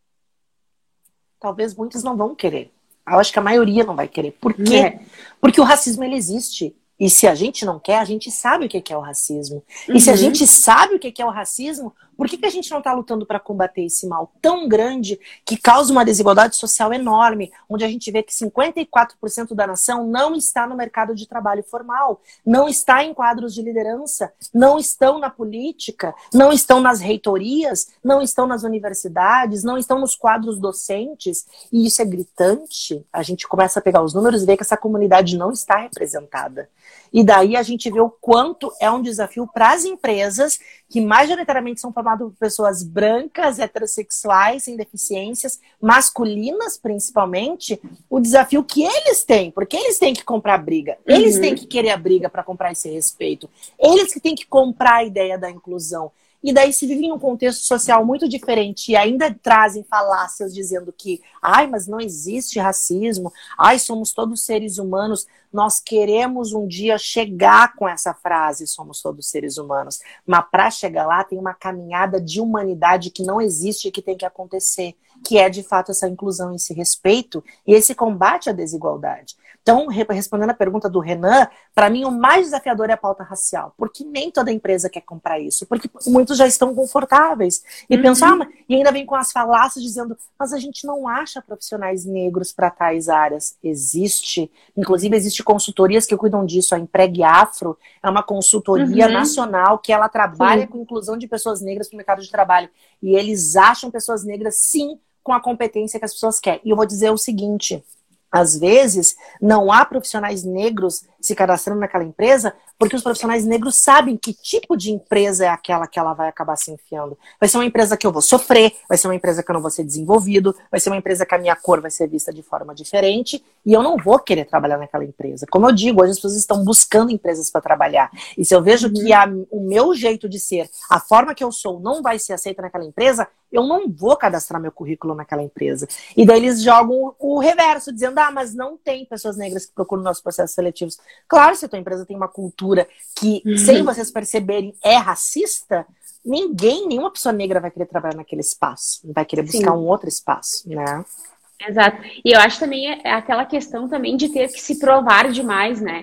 Talvez muitos não vão querer. Eu acho que a maioria não vai querer. Por quê? É. Porque o racismo, ele existe. E se a gente não quer, a gente sabe o que é o racismo. E se a Uhum. gente sabe o que é o racismo, por que, que a gente não está lutando para combater esse mal tão grande que causa uma desigualdade social enorme, onde a gente vê que cinquenta e quatro por cento da nação não está no mercado de trabalho formal, não está em quadros de liderança, não estão na política, não estão nas reitorias, não estão nas universidades, não estão nos quadros docentes, e isso é gritante. A gente começa a pegar os números e ver que essa comunidade não está representada. E daí a gente vê o quanto é um desafio para as empresas, que majoritariamente são formadas por pessoas brancas, heterossexuais, sem deficiências, masculinas principalmente, o desafio que eles têm, porque eles têm que comprar briga, eles Uhum. têm que querer a briga para comprar esse respeito, eles que têm que comprar a ideia da inclusão. E daí se vivem em um contexto social muito diferente e ainda trazem falácias dizendo que, ai, mas não existe racismo, ai, somos todos seres humanos. Nós queremos um dia chegar com essa frase, somos todos seres humanos. Mas para chegar lá tem uma caminhada de humanidade que não existe e que tem que acontecer, que é de fato essa inclusão, esse respeito e esse combate à desigualdade. Então, respondendo a pergunta do Renan, para mim o mais desafiador é a pauta racial, porque nem toda empresa quer comprar isso, porque muitos já estão confortáveis e Uhum. pensam, ah, mas... e ainda vem com as falácias dizendo, mas a gente não acha profissionais negros para tais áreas. Existe, inclusive existe consultorias que cuidam disso, a Empregue Afro é uma consultoria Uhum. nacional que ela trabalha Sim. com inclusão de pessoas negras no mercado de trabalho, e eles acham pessoas negras sim com a competência que as pessoas querem. E eu vou dizer o seguinte, às vezes, não há profissionais negros se cadastrando naquela empresa porque os profissionais negros sabem que tipo de empresa é aquela que ela vai acabar se enfiando. Vai ser uma empresa que eu vou sofrer, vai ser uma empresa que eu não vou ser desenvolvido, vai ser uma empresa que a minha cor vai ser vista de forma diferente e eu não vou querer trabalhar naquela empresa. Como eu digo, hoje as pessoas estão buscando empresas para trabalhar. E se eu vejo Uhum. que a, o meu jeito de ser, a forma que eu sou, não vai ser aceita naquela empresa, eu não vou cadastrar meu currículo naquela empresa. E daí eles jogam o, o reverso, dizendo, ah, mas não tem pessoas negras que procuram nossos processos seletivos. Claro, se a tua empresa tem uma cultura que, Uhum. sem vocês perceberem, é racista, ninguém, nenhuma pessoa negra vai querer trabalhar naquele espaço. Vai querer buscar Sim. um outro espaço, né? Exato. E eu acho também é aquela questão também de ter que se provar demais, né?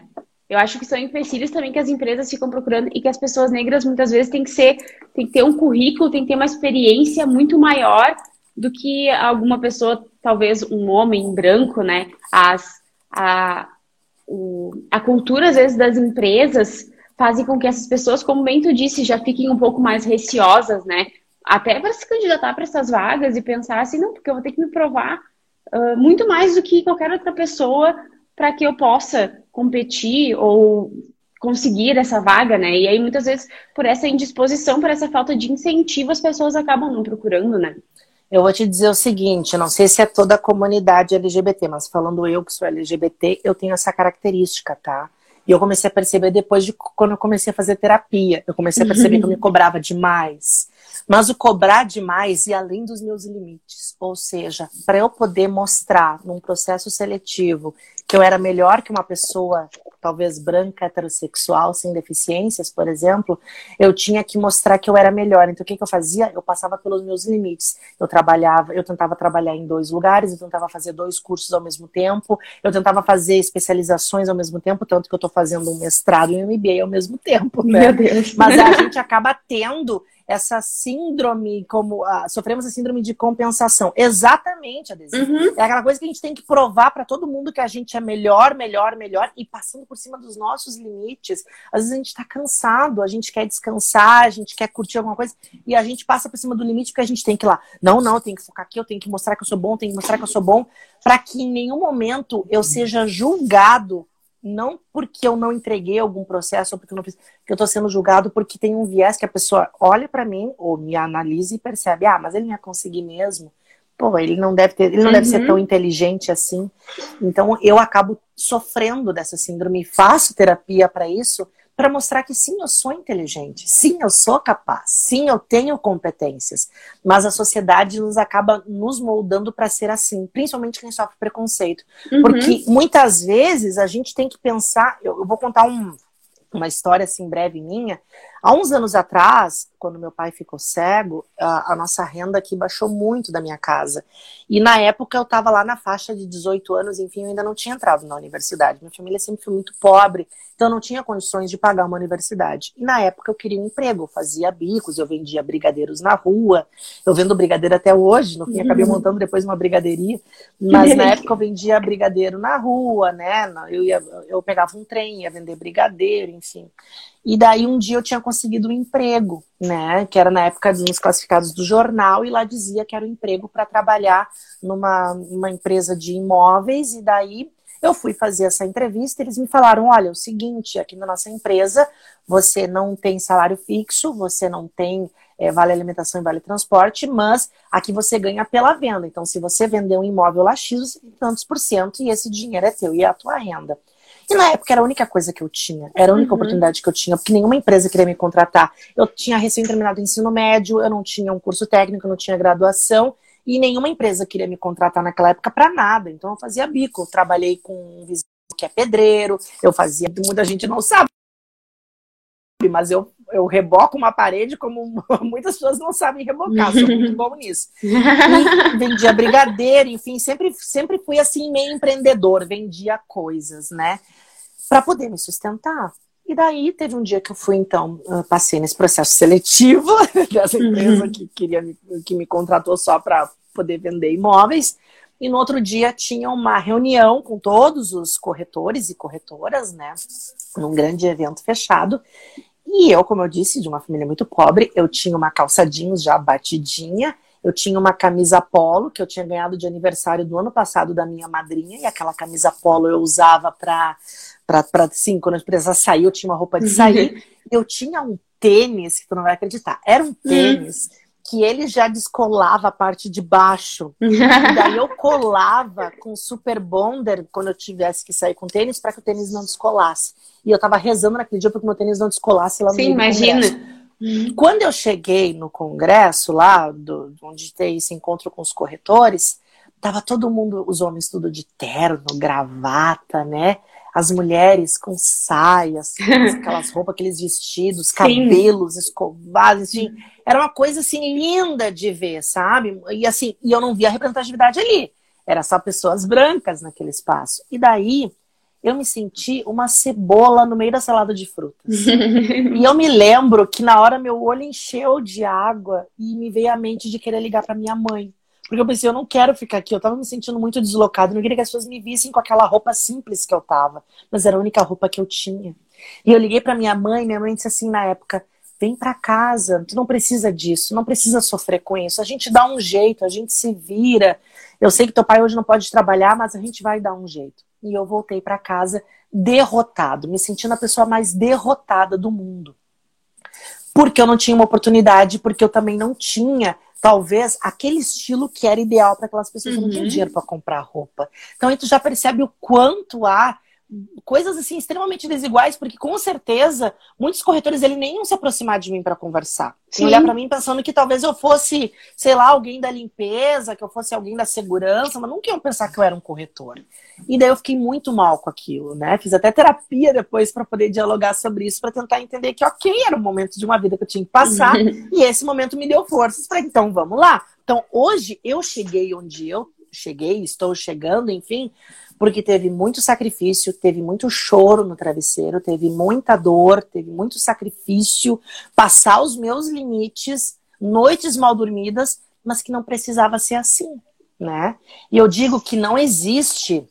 Eu acho que são empecilhos também que as empresas ficam procurando e que as pessoas negras muitas vezes têm que ser, tem que ter um currículo, tem que ter uma experiência muito maior do que alguma pessoa, talvez um homem branco, né? As, a, o, a cultura, às vezes, das empresas fazem com que essas pessoas, como bem tu disse, já fiquem um pouco mais receosas, né? Até para se candidatar para essas vagas e pensar assim, não, porque eu vou ter que me provar uh, muito mais do que qualquer outra pessoa para que eu possa competir ou conseguir essa vaga, né? E aí, muitas vezes, por essa indisposição, por essa falta de incentivo, as pessoas acabam não procurando, né? Eu vou te dizer o seguinte, não sei se é toda a comunidade L G B T, mas falando eu que sou L G B T, eu tenho essa característica, tá? E eu comecei a perceber depois de quando eu comecei a fazer terapia. Eu comecei a perceber que eu me cobrava demais. Mas o cobrar demais ia além dos meus limites. Ou seja, para eu poder mostrar num processo seletivo que eu era melhor que uma pessoa, talvez branca, heterossexual, sem deficiências, por exemplo, eu tinha que mostrar que eu era melhor. Então, o que, que eu fazia? Eu passava pelos meus limites. Eu trabalhava, eu tentava trabalhar em dois lugares, eu tentava fazer dois cursos ao mesmo tempo, eu tentava fazer especializações ao mesmo tempo, tanto que eu estou fazendo um mestrado e um M B A ao mesmo tempo, né? Meu Deus. Mas a gente acaba tendo essa síndrome, como ah, sofremos a síndrome de compensação. Exatamente, Adesiva. Uhum. É aquela coisa que a gente tem que provar para todo mundo que a gente é melhor, melhor, melhor, e passando por cima dos nossos limites. Às vezes a gente está cansado, a gente quer descansar, a gente quer curtir alguma coisa, e a gente passa por cima do limite porque a gente tem que ir lá. Não, não, eu tenho que focar aqui, eu tenho que mostrar que eu sou bom, eu tenho que mostrar que eu sou bom, para que em nenhum momento eu seja julgado. Não porque eu não entreguei algum processo, ou porque eu não fiz, que eu tô sendo julgado porque tem um viés que a pessoa olha pra mim, ou me analisa e percebe, ah, mas ele não ia conseguir mesmo. Pô, ele não deve ter, ele não uhum. deve ser tão inteligente assim. Então eu acabo sofrendo dessa síndrome, faço terapia para isso, para mostrar que sim, eu sou inteligente, sim, eu sou capaz, sim, eu tenho competências, mas a sociedade nos acaba nos moldando para ser assim, principalmente quem sofre preconceito. Uhum. Porque muitas vezes a gente tem que pensar, eu, eu vou contar um, uma história assim breve minha. Há uns anos atrás, quando meu pai ficou cego, a, a nossa renda aqui baixou muito da minha casa. E na época eu estava lá na faixa de dezoito anos, enfim, eu ainda não tinha entrado na universidade. Minha família sempre foi muito pobre, então eu não tinha condições de pagar uma universidade. E na época eu queria um emprego, eu fazia bicos, eu vendia brigadeiros na rua, eu vendo brigadeiro até hoje, no fim uhum. acabei montando depois uma brigadeiria, mas na época eu vendia brigadeiro na rua, né, eu, ia, eu pegava um trem, ia vender brigadeiro, enfim. E daí um dia eu tinha conseguido um emprego, né, que era na época dos classificados do jornal, e lá dizia que era um emprego para trabalhar numa uma empresa de imóveis, e daí eu fui fazer essa entrevista e eles me falaram, olha, é o seguinte, aqui na nossa empresa você não tem salário fixo, você não tem é, vale alimentação e vale transporte, mas aqui você ganha pela venda, então se você vender um imóvel lá X, você tem tantos por cento e esse dinheiro é teu e é a tua renda. E na época era a única coisa que eu tinha, era a única uhum. oportunidade que eu tinha, porque nenhuma empresa queria me contratar. Eu tinha recém terminado o ensino médio, eu não tinha um curso técnico, eu não tinha graduação, e nenhuma empresa queria me contratar naquela época para nada. Então eu fazia bico, eu trabalhei com um vizinho que é pedreiro, eu fazia, muita gente não sabe, mas eu, eu reboco uma parede como muitas pessoas não sabem rebocar, sou muito bom nisso. E vendia brigadeiro, enfim, sempre, sempre fui assim meio empreendedor, vendia coisas, né, para poder me sustentar. E daí teve um dia que eu fui, então, passei nesse processo seletivo dessa empresa que, queria me, que me contratou só para poder vender imóveis. E no outro dia tinha uma reunião com todos os corretores e corretoras, né, num grande evento fechado. E eu, como eu disse, de uma família muito pobre, eu tinha uma calça jeans já batidinha, eu tinha uma camisa polo que eu tinha ganhado de aniversário do ano passado da minha madrinha, e aquela camisa polo eu usava para, para sim, quando eu precisava sair, eu tinha uma roupa de sair. Uhum. Eu tinha um tênis, que tu não vai acreditar, era um tênis uhum. que ele já descolava a parte de baixo. E daí eu colava com super bonder quando eu tivesse que sair com tênis para que o tênis não descolasse. E eu tava rezando naquele dia para que o meu tênis não descolasse lá no Sim, meio do imagina. congresso. Quando eu cheguei no congresso lá, do, onde tem esse encontro com os corretores, tava todo mundo, os homens tudo de terno, gravata, né? As mulheres com saias, aquelas roupas, aqueles vestidos, cabelos Sim. escovados, assim. Era uma coisa, assim, linda de ver, sabe? E, assim, e eu não via a representatividade ali. Era só pessoas brancas naquele espaço. E daí, eu me senti uma cebola no meio da salada de frutas. E eu me lembro que na hora meu olho encheu de água e me veio a mente de querer ligar pra minha mãe. Porque eu pensei, eu não quero ficar aqui, eu tava me sentindo muito deslocada, eu não queria que as pessoas me vissem com aquela roupa simples que eu tava. Mas era a única roupa que eu tinha. E eu liguei pra minha mãe, minha mãe disse assim na época, vem pra casa, tu não precisa disso, não precisa sofrer com isso, a gente dá um jeito, a gente se vira. Eu sei que teu pai hoje não pode trabalhar, mas a gente vai dar um jeito. E eu voltei pra casa derrotado, me sentindo a pessoa mais derrotada do mundo. Porque eu não tinha uma oportunidade, porque eu também não tinha, talvez, aquele estilo que era ideal para aquelas pessoas. Uhum. Eu não tinha dinheiro para comprar roupa. Então aí tu já percebe o quanto há coisas assim extremamente desiguais, porque com certeza muitos corretores ele nem iam se aproximar de mim para conversar. Sim. Olhar para mim pensando que talvez eu fosse, sei lá, alguém da limpeza, que eu fosse alguém da segurança, mas nunca iam pensar que eu era um corretor. E daí eu fiquei muito mal com aquilo, né? Fiz até terapia depois para poder dialogar sobre isso, para tentar entender que ok, era um momento de uma vida que eu tinha que passar, uhum. E esse momento me deu forças para então vamos lá. Então hoje eu cheguei onde eu cheguei, estou chegando, enfim, porque teve muito sacrifício, teve muito choro no travesseiro, teve muita dor, teve muito sacrifício, passar os meus limites, noites mal dormidas, mas que não precisava ser assim, né? E eu digo que não existe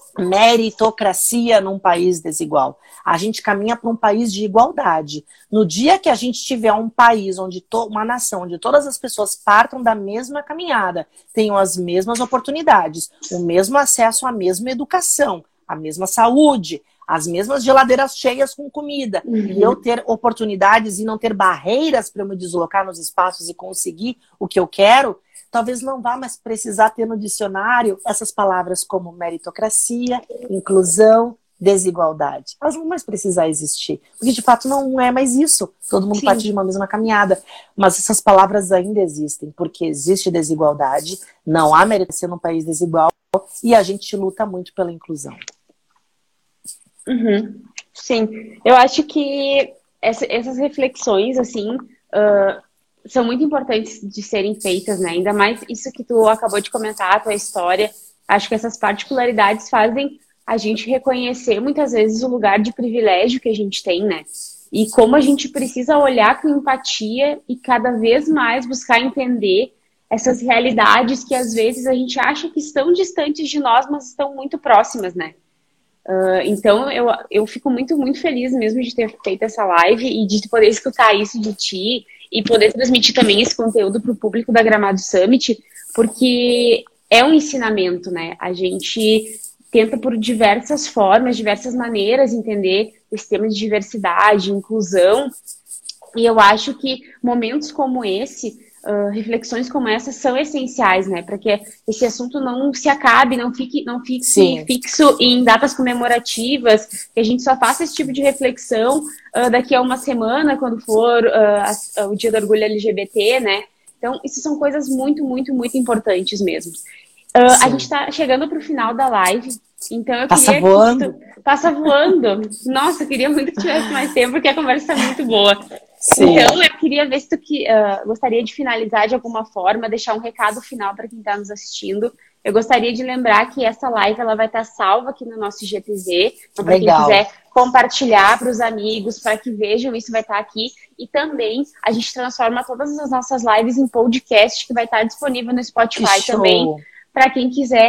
meritocracia num país desigual. A gente caminha para um país de igualdade. No dia que a gente tiver um país, onde to- uma nação, onde todas as pessoas partam da mesma caminhada, tenham as mesmas oportunidades, o mesmo acesso à mesma educação, a mesma saúde, as mesmas geladeiras cheias com comida, uhum. E eu ter oportunidades e não ter barreiras para eu me deslocar nos espaços e conseguir o que eu quero, talvez não vá mais precisar ter no dicionário essas palavras como meritocracia, inclusão, desigualdade. Elas não vão mais precisar existir. Porque, de fato, não é mais isso. Todo mundo Sim. parte de uma mesma caminhada. Mas essas palavras ainda existem, porque existe desigualdade, não há meritocracia num país desigual, e a gente luta muito pela inclusão. Uhum. Sim. Eu acho que essa, essas reflexões, assim... Uh... são muito importantes de serem feitas, né? Ainda mais isso que tu acabou de comentar, a tua história. Acho que essas particularidades fazem a gente reconhecer muitas vezes o lugar de privilégio que a gente tem, né? E como a gente precisa olhar com empatia e cada vez mais buscar entender essas realidades que às vezes a gente acha que estão distantes de nós, mas estão muito próximas, né? Uh, então eu, eu fico muito, muito feliz mesmo de ter feito essa live e de poder escutar isso de ti e poder transmitir também esse conteúdo para o público da Gramado Summit, porque é um ensinamento, né? A gente tenta por diversas formas, diversas maneiras entender esse tema de diversidade, inclusão, e eu acho que momentos como esse, uh, reflexões como essa são essenciais, né? Para que esse assunto não se acabe, não fique, não fique fixo em datas comemorativas, que a gente só faça esse tipo de reflexão uh, daqui a uma semana, quando for uh, a, o Dia do Orgulho L G B T, né? Então, isso são coisas muito, muito, muito importantes mesmo. Uh, a gente está chegando para o final da live, então eu Passa queria... voando. Que tu... Passa voando. Nossa, eu queria muito que tivesse mais tempo, porque a conversa está muito boa. Sim. Então, eu queria ver se tu que, uh, gostaria de finalizar de alguma forma, deixar um recado final para quem está nos assistindo. Eu gostaria de lembrar que essa live ela vai estar salva aqui no nosso G T Z. Então, para quem quiser compartilhar para os amigos, para que vejam, isso vai estar aqui. E também a gente transforma todas as nossas lives em podcast, que vai estar disponível no Spotify também, para quem quiser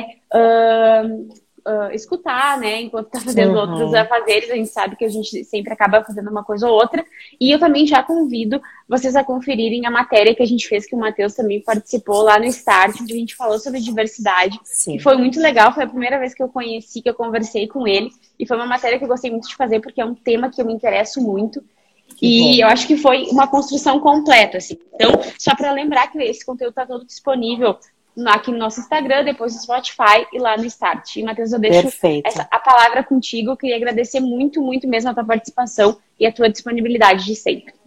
uh, uh, escutar, né? Enquanto está fazendo uhum. outros afazeres, a gente sabe que a gente sempre acaba fazendo uma coisa ou outra. E eu também já convido vocês a conferirem a matéria que a gente fez, que o Matheus também participou lá no Start, onde a gente falou sobre diversidade. Sim. E foi muito legal, foi a primeira vez que eu conheci, que eu conversei com ele. E foi uma matéria que eu gostei muito de fazer, porque é um tema que eu me interesso muito. Que e bom. Eu acho que foi uma construção completa, assim. Então, só para lembrar que esse conteúdo está todo disponível aqui no nosso Instagram, depois no Spotify e lá no Start. E, Matheus, eu deixo essa, a palavra contigo. Eu queria agradecer muito, muito mesmo a tua participação e a tua disponibilidade de sempre.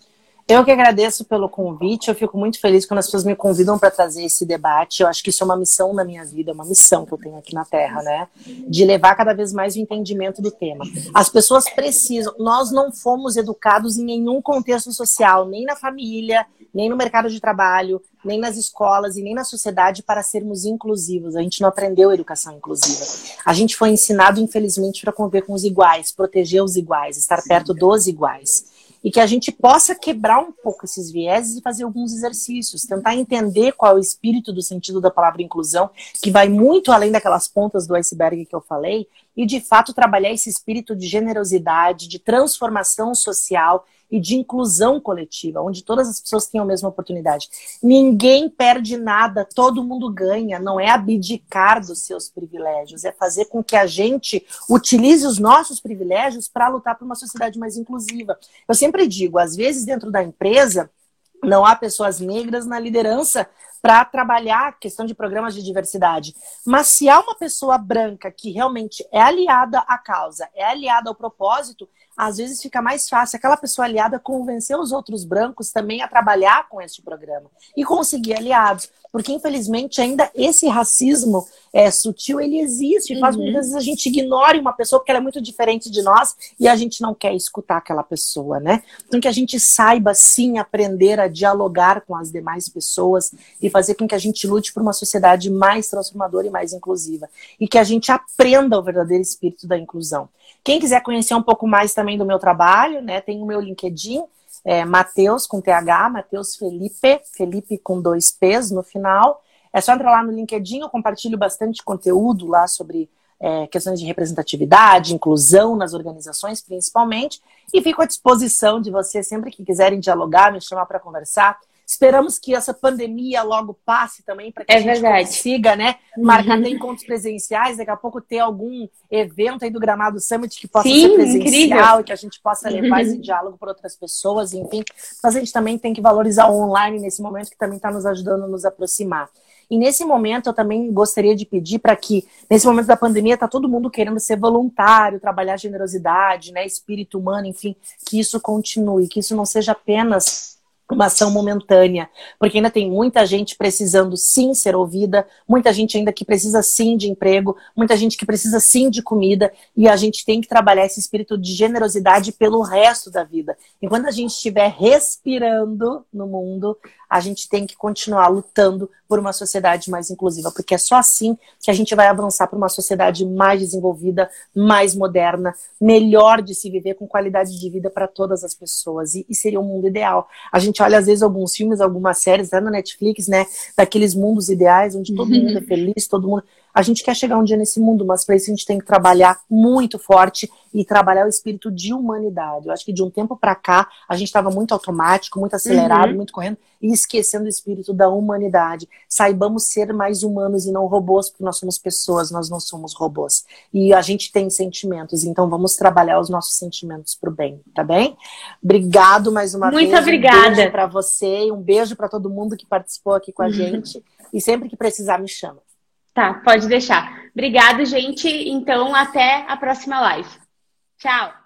Eu que agradeço pelo convite, eu fico muito feliz quando as pessoas me convidam para trazer esse debate. Eu acho que isso é uma missão na minha vida, é uma missão que eu tenho aqui na Terra, né? De levar cada vez mais o entendimento do tema. As pessoas precisam, nós não fomos educados em nenhum contexto social, nem na família, nem no mercado de trabalho, nem nas escolas e nem na sociedade para sermos inclusivos. A gente não aprendeu educação inclusiva. A gente foi ensinado, infelizmente, para conviver com os iguais, proteger os iguais, estar perto dos iguais. E que a gente possa quebrar um pouco esses vieses e fazer alguns exercícios, tentar entender qual é o espírito do sentido da palavra inclusão, que vai muito além daquelas pontas do iceberg que eu falei, e de fato trabalhar esse espírito de generosidade, de transformação social e de inclusão coletiva, onde todas as pessoas tenham a mesma oportunidade. Ninguém perde nada, todo mundo ganha, não é abdicar dos seus privilégios, é fazer com que a gente utilize os nossos privilégios para lutar por uma sociedade mais inclusiva. Eu sempre digo, às vezes dentro da empresa, não há pessoas negras na liderança para trabalhar a questão de programas de diversidade. Mas se há uma pessoa branca que realmente é aliada à causa, é aliada ao propósito, às vezes fica mais fácil aquela pessoa aliada convencer os outros brancos também a trabalhar com este programa e conseguir aliados. Porque, infelizmente, ainda esse racismo é, sutil, ele existe. E faz Uhum. muitas vezes a gente ignore uma pessoa porque ela é muito diferente de nós e a gente não quer escutar aquela pessoa, né? Então, que a gente saiba, sim, aprender a dialogar com as demais pessoas e fazer com que a gente lute por uma sociedade mais transformadora e mais inclusiva. E que a gente aprenda o verdadeiro espírito da inclusão. Quem quiser conhecer um pouco mais também do meu trabalho, né, tem o meu LinkedIn, é, Matheus com T H, Matheus Felipe, Felipe com dois P's no final. É só entrar lá no LinkedIn, eu compartilho bastante conteúdo lá sobre é, questões de representatividade, inclusão nas organizações principalmente, e fico à disposição de vocês sempre que quiserem dialogar, me chamar para conversar. Esperamos que essa pandemia logo passe também, para que É a gente verdade. consiga, né, marcar até encontros presenciais, daqui a pouco ter algum evento aí do Gramado Summit que possa Sim, ser presencial incrível. e que a gente possa levar esse diálogo para outras pessoas, enfim. Mas a gente também tem que valorizar o online nesse momento, que também está nos ajudando a nos aproximar. E nesse momento eu também gostaria de pedir para que, nesse momento da pandemia, está todo mundo querendo ser voluntário, trabalhar generosidade, né, espírito humano, enfim, que isso continue, que isso não seja apenas uma ação momentânea, porque ainda tem muita gente precisando sim ser ouvida, muita gente ainda que precisa sim de emprego, muita gente que precisa sim de comida, e a gente tem que trabalhar esse espírito de generosidade pelo resto da vida. Enquanto a gente estiver respirando no mundo, a gente tem que continuar lutando por uma sociedade mais inclusiva, porque é só assim que a gente vai avançar para uma sociedade mais desenvolvida, mais moderna, melhor de se viver, com qualidade de vida para todas as pessoas, e, e seria um mundo ideal. A gente olha às vezes alguns filmes, algumas séries, até na Netflix, né, daqueles mundos ideais, onde todo mundo é feliz, todo mundo... A gente quer chegar um dia nesse mundo, mas para isso a gente tem que trabalhar muito forte e trabalhar o espírito de humanidade. Eu acho que de um tempo para cá, a gente estava muito automático, muito acelerado, uhum. muito correndo, e esquecendo o espírito da humanidade. Saibamos ser mais humanos e não robôs, porque nós somos pessoas, nós não somos robôs. E a gente tem sentimentos, então vamos trabalhar os nossos sentimentos pro bem, tá bem? Obrigado mais uma Muito vez. Muito obrigada. Um beijo para você e um beijo para todo mundo que participou aqui com a gente. E sempre que precisar, me chama. Tá, pode deixar. Obrigada, gente. Então, até a próxima live. Tchau!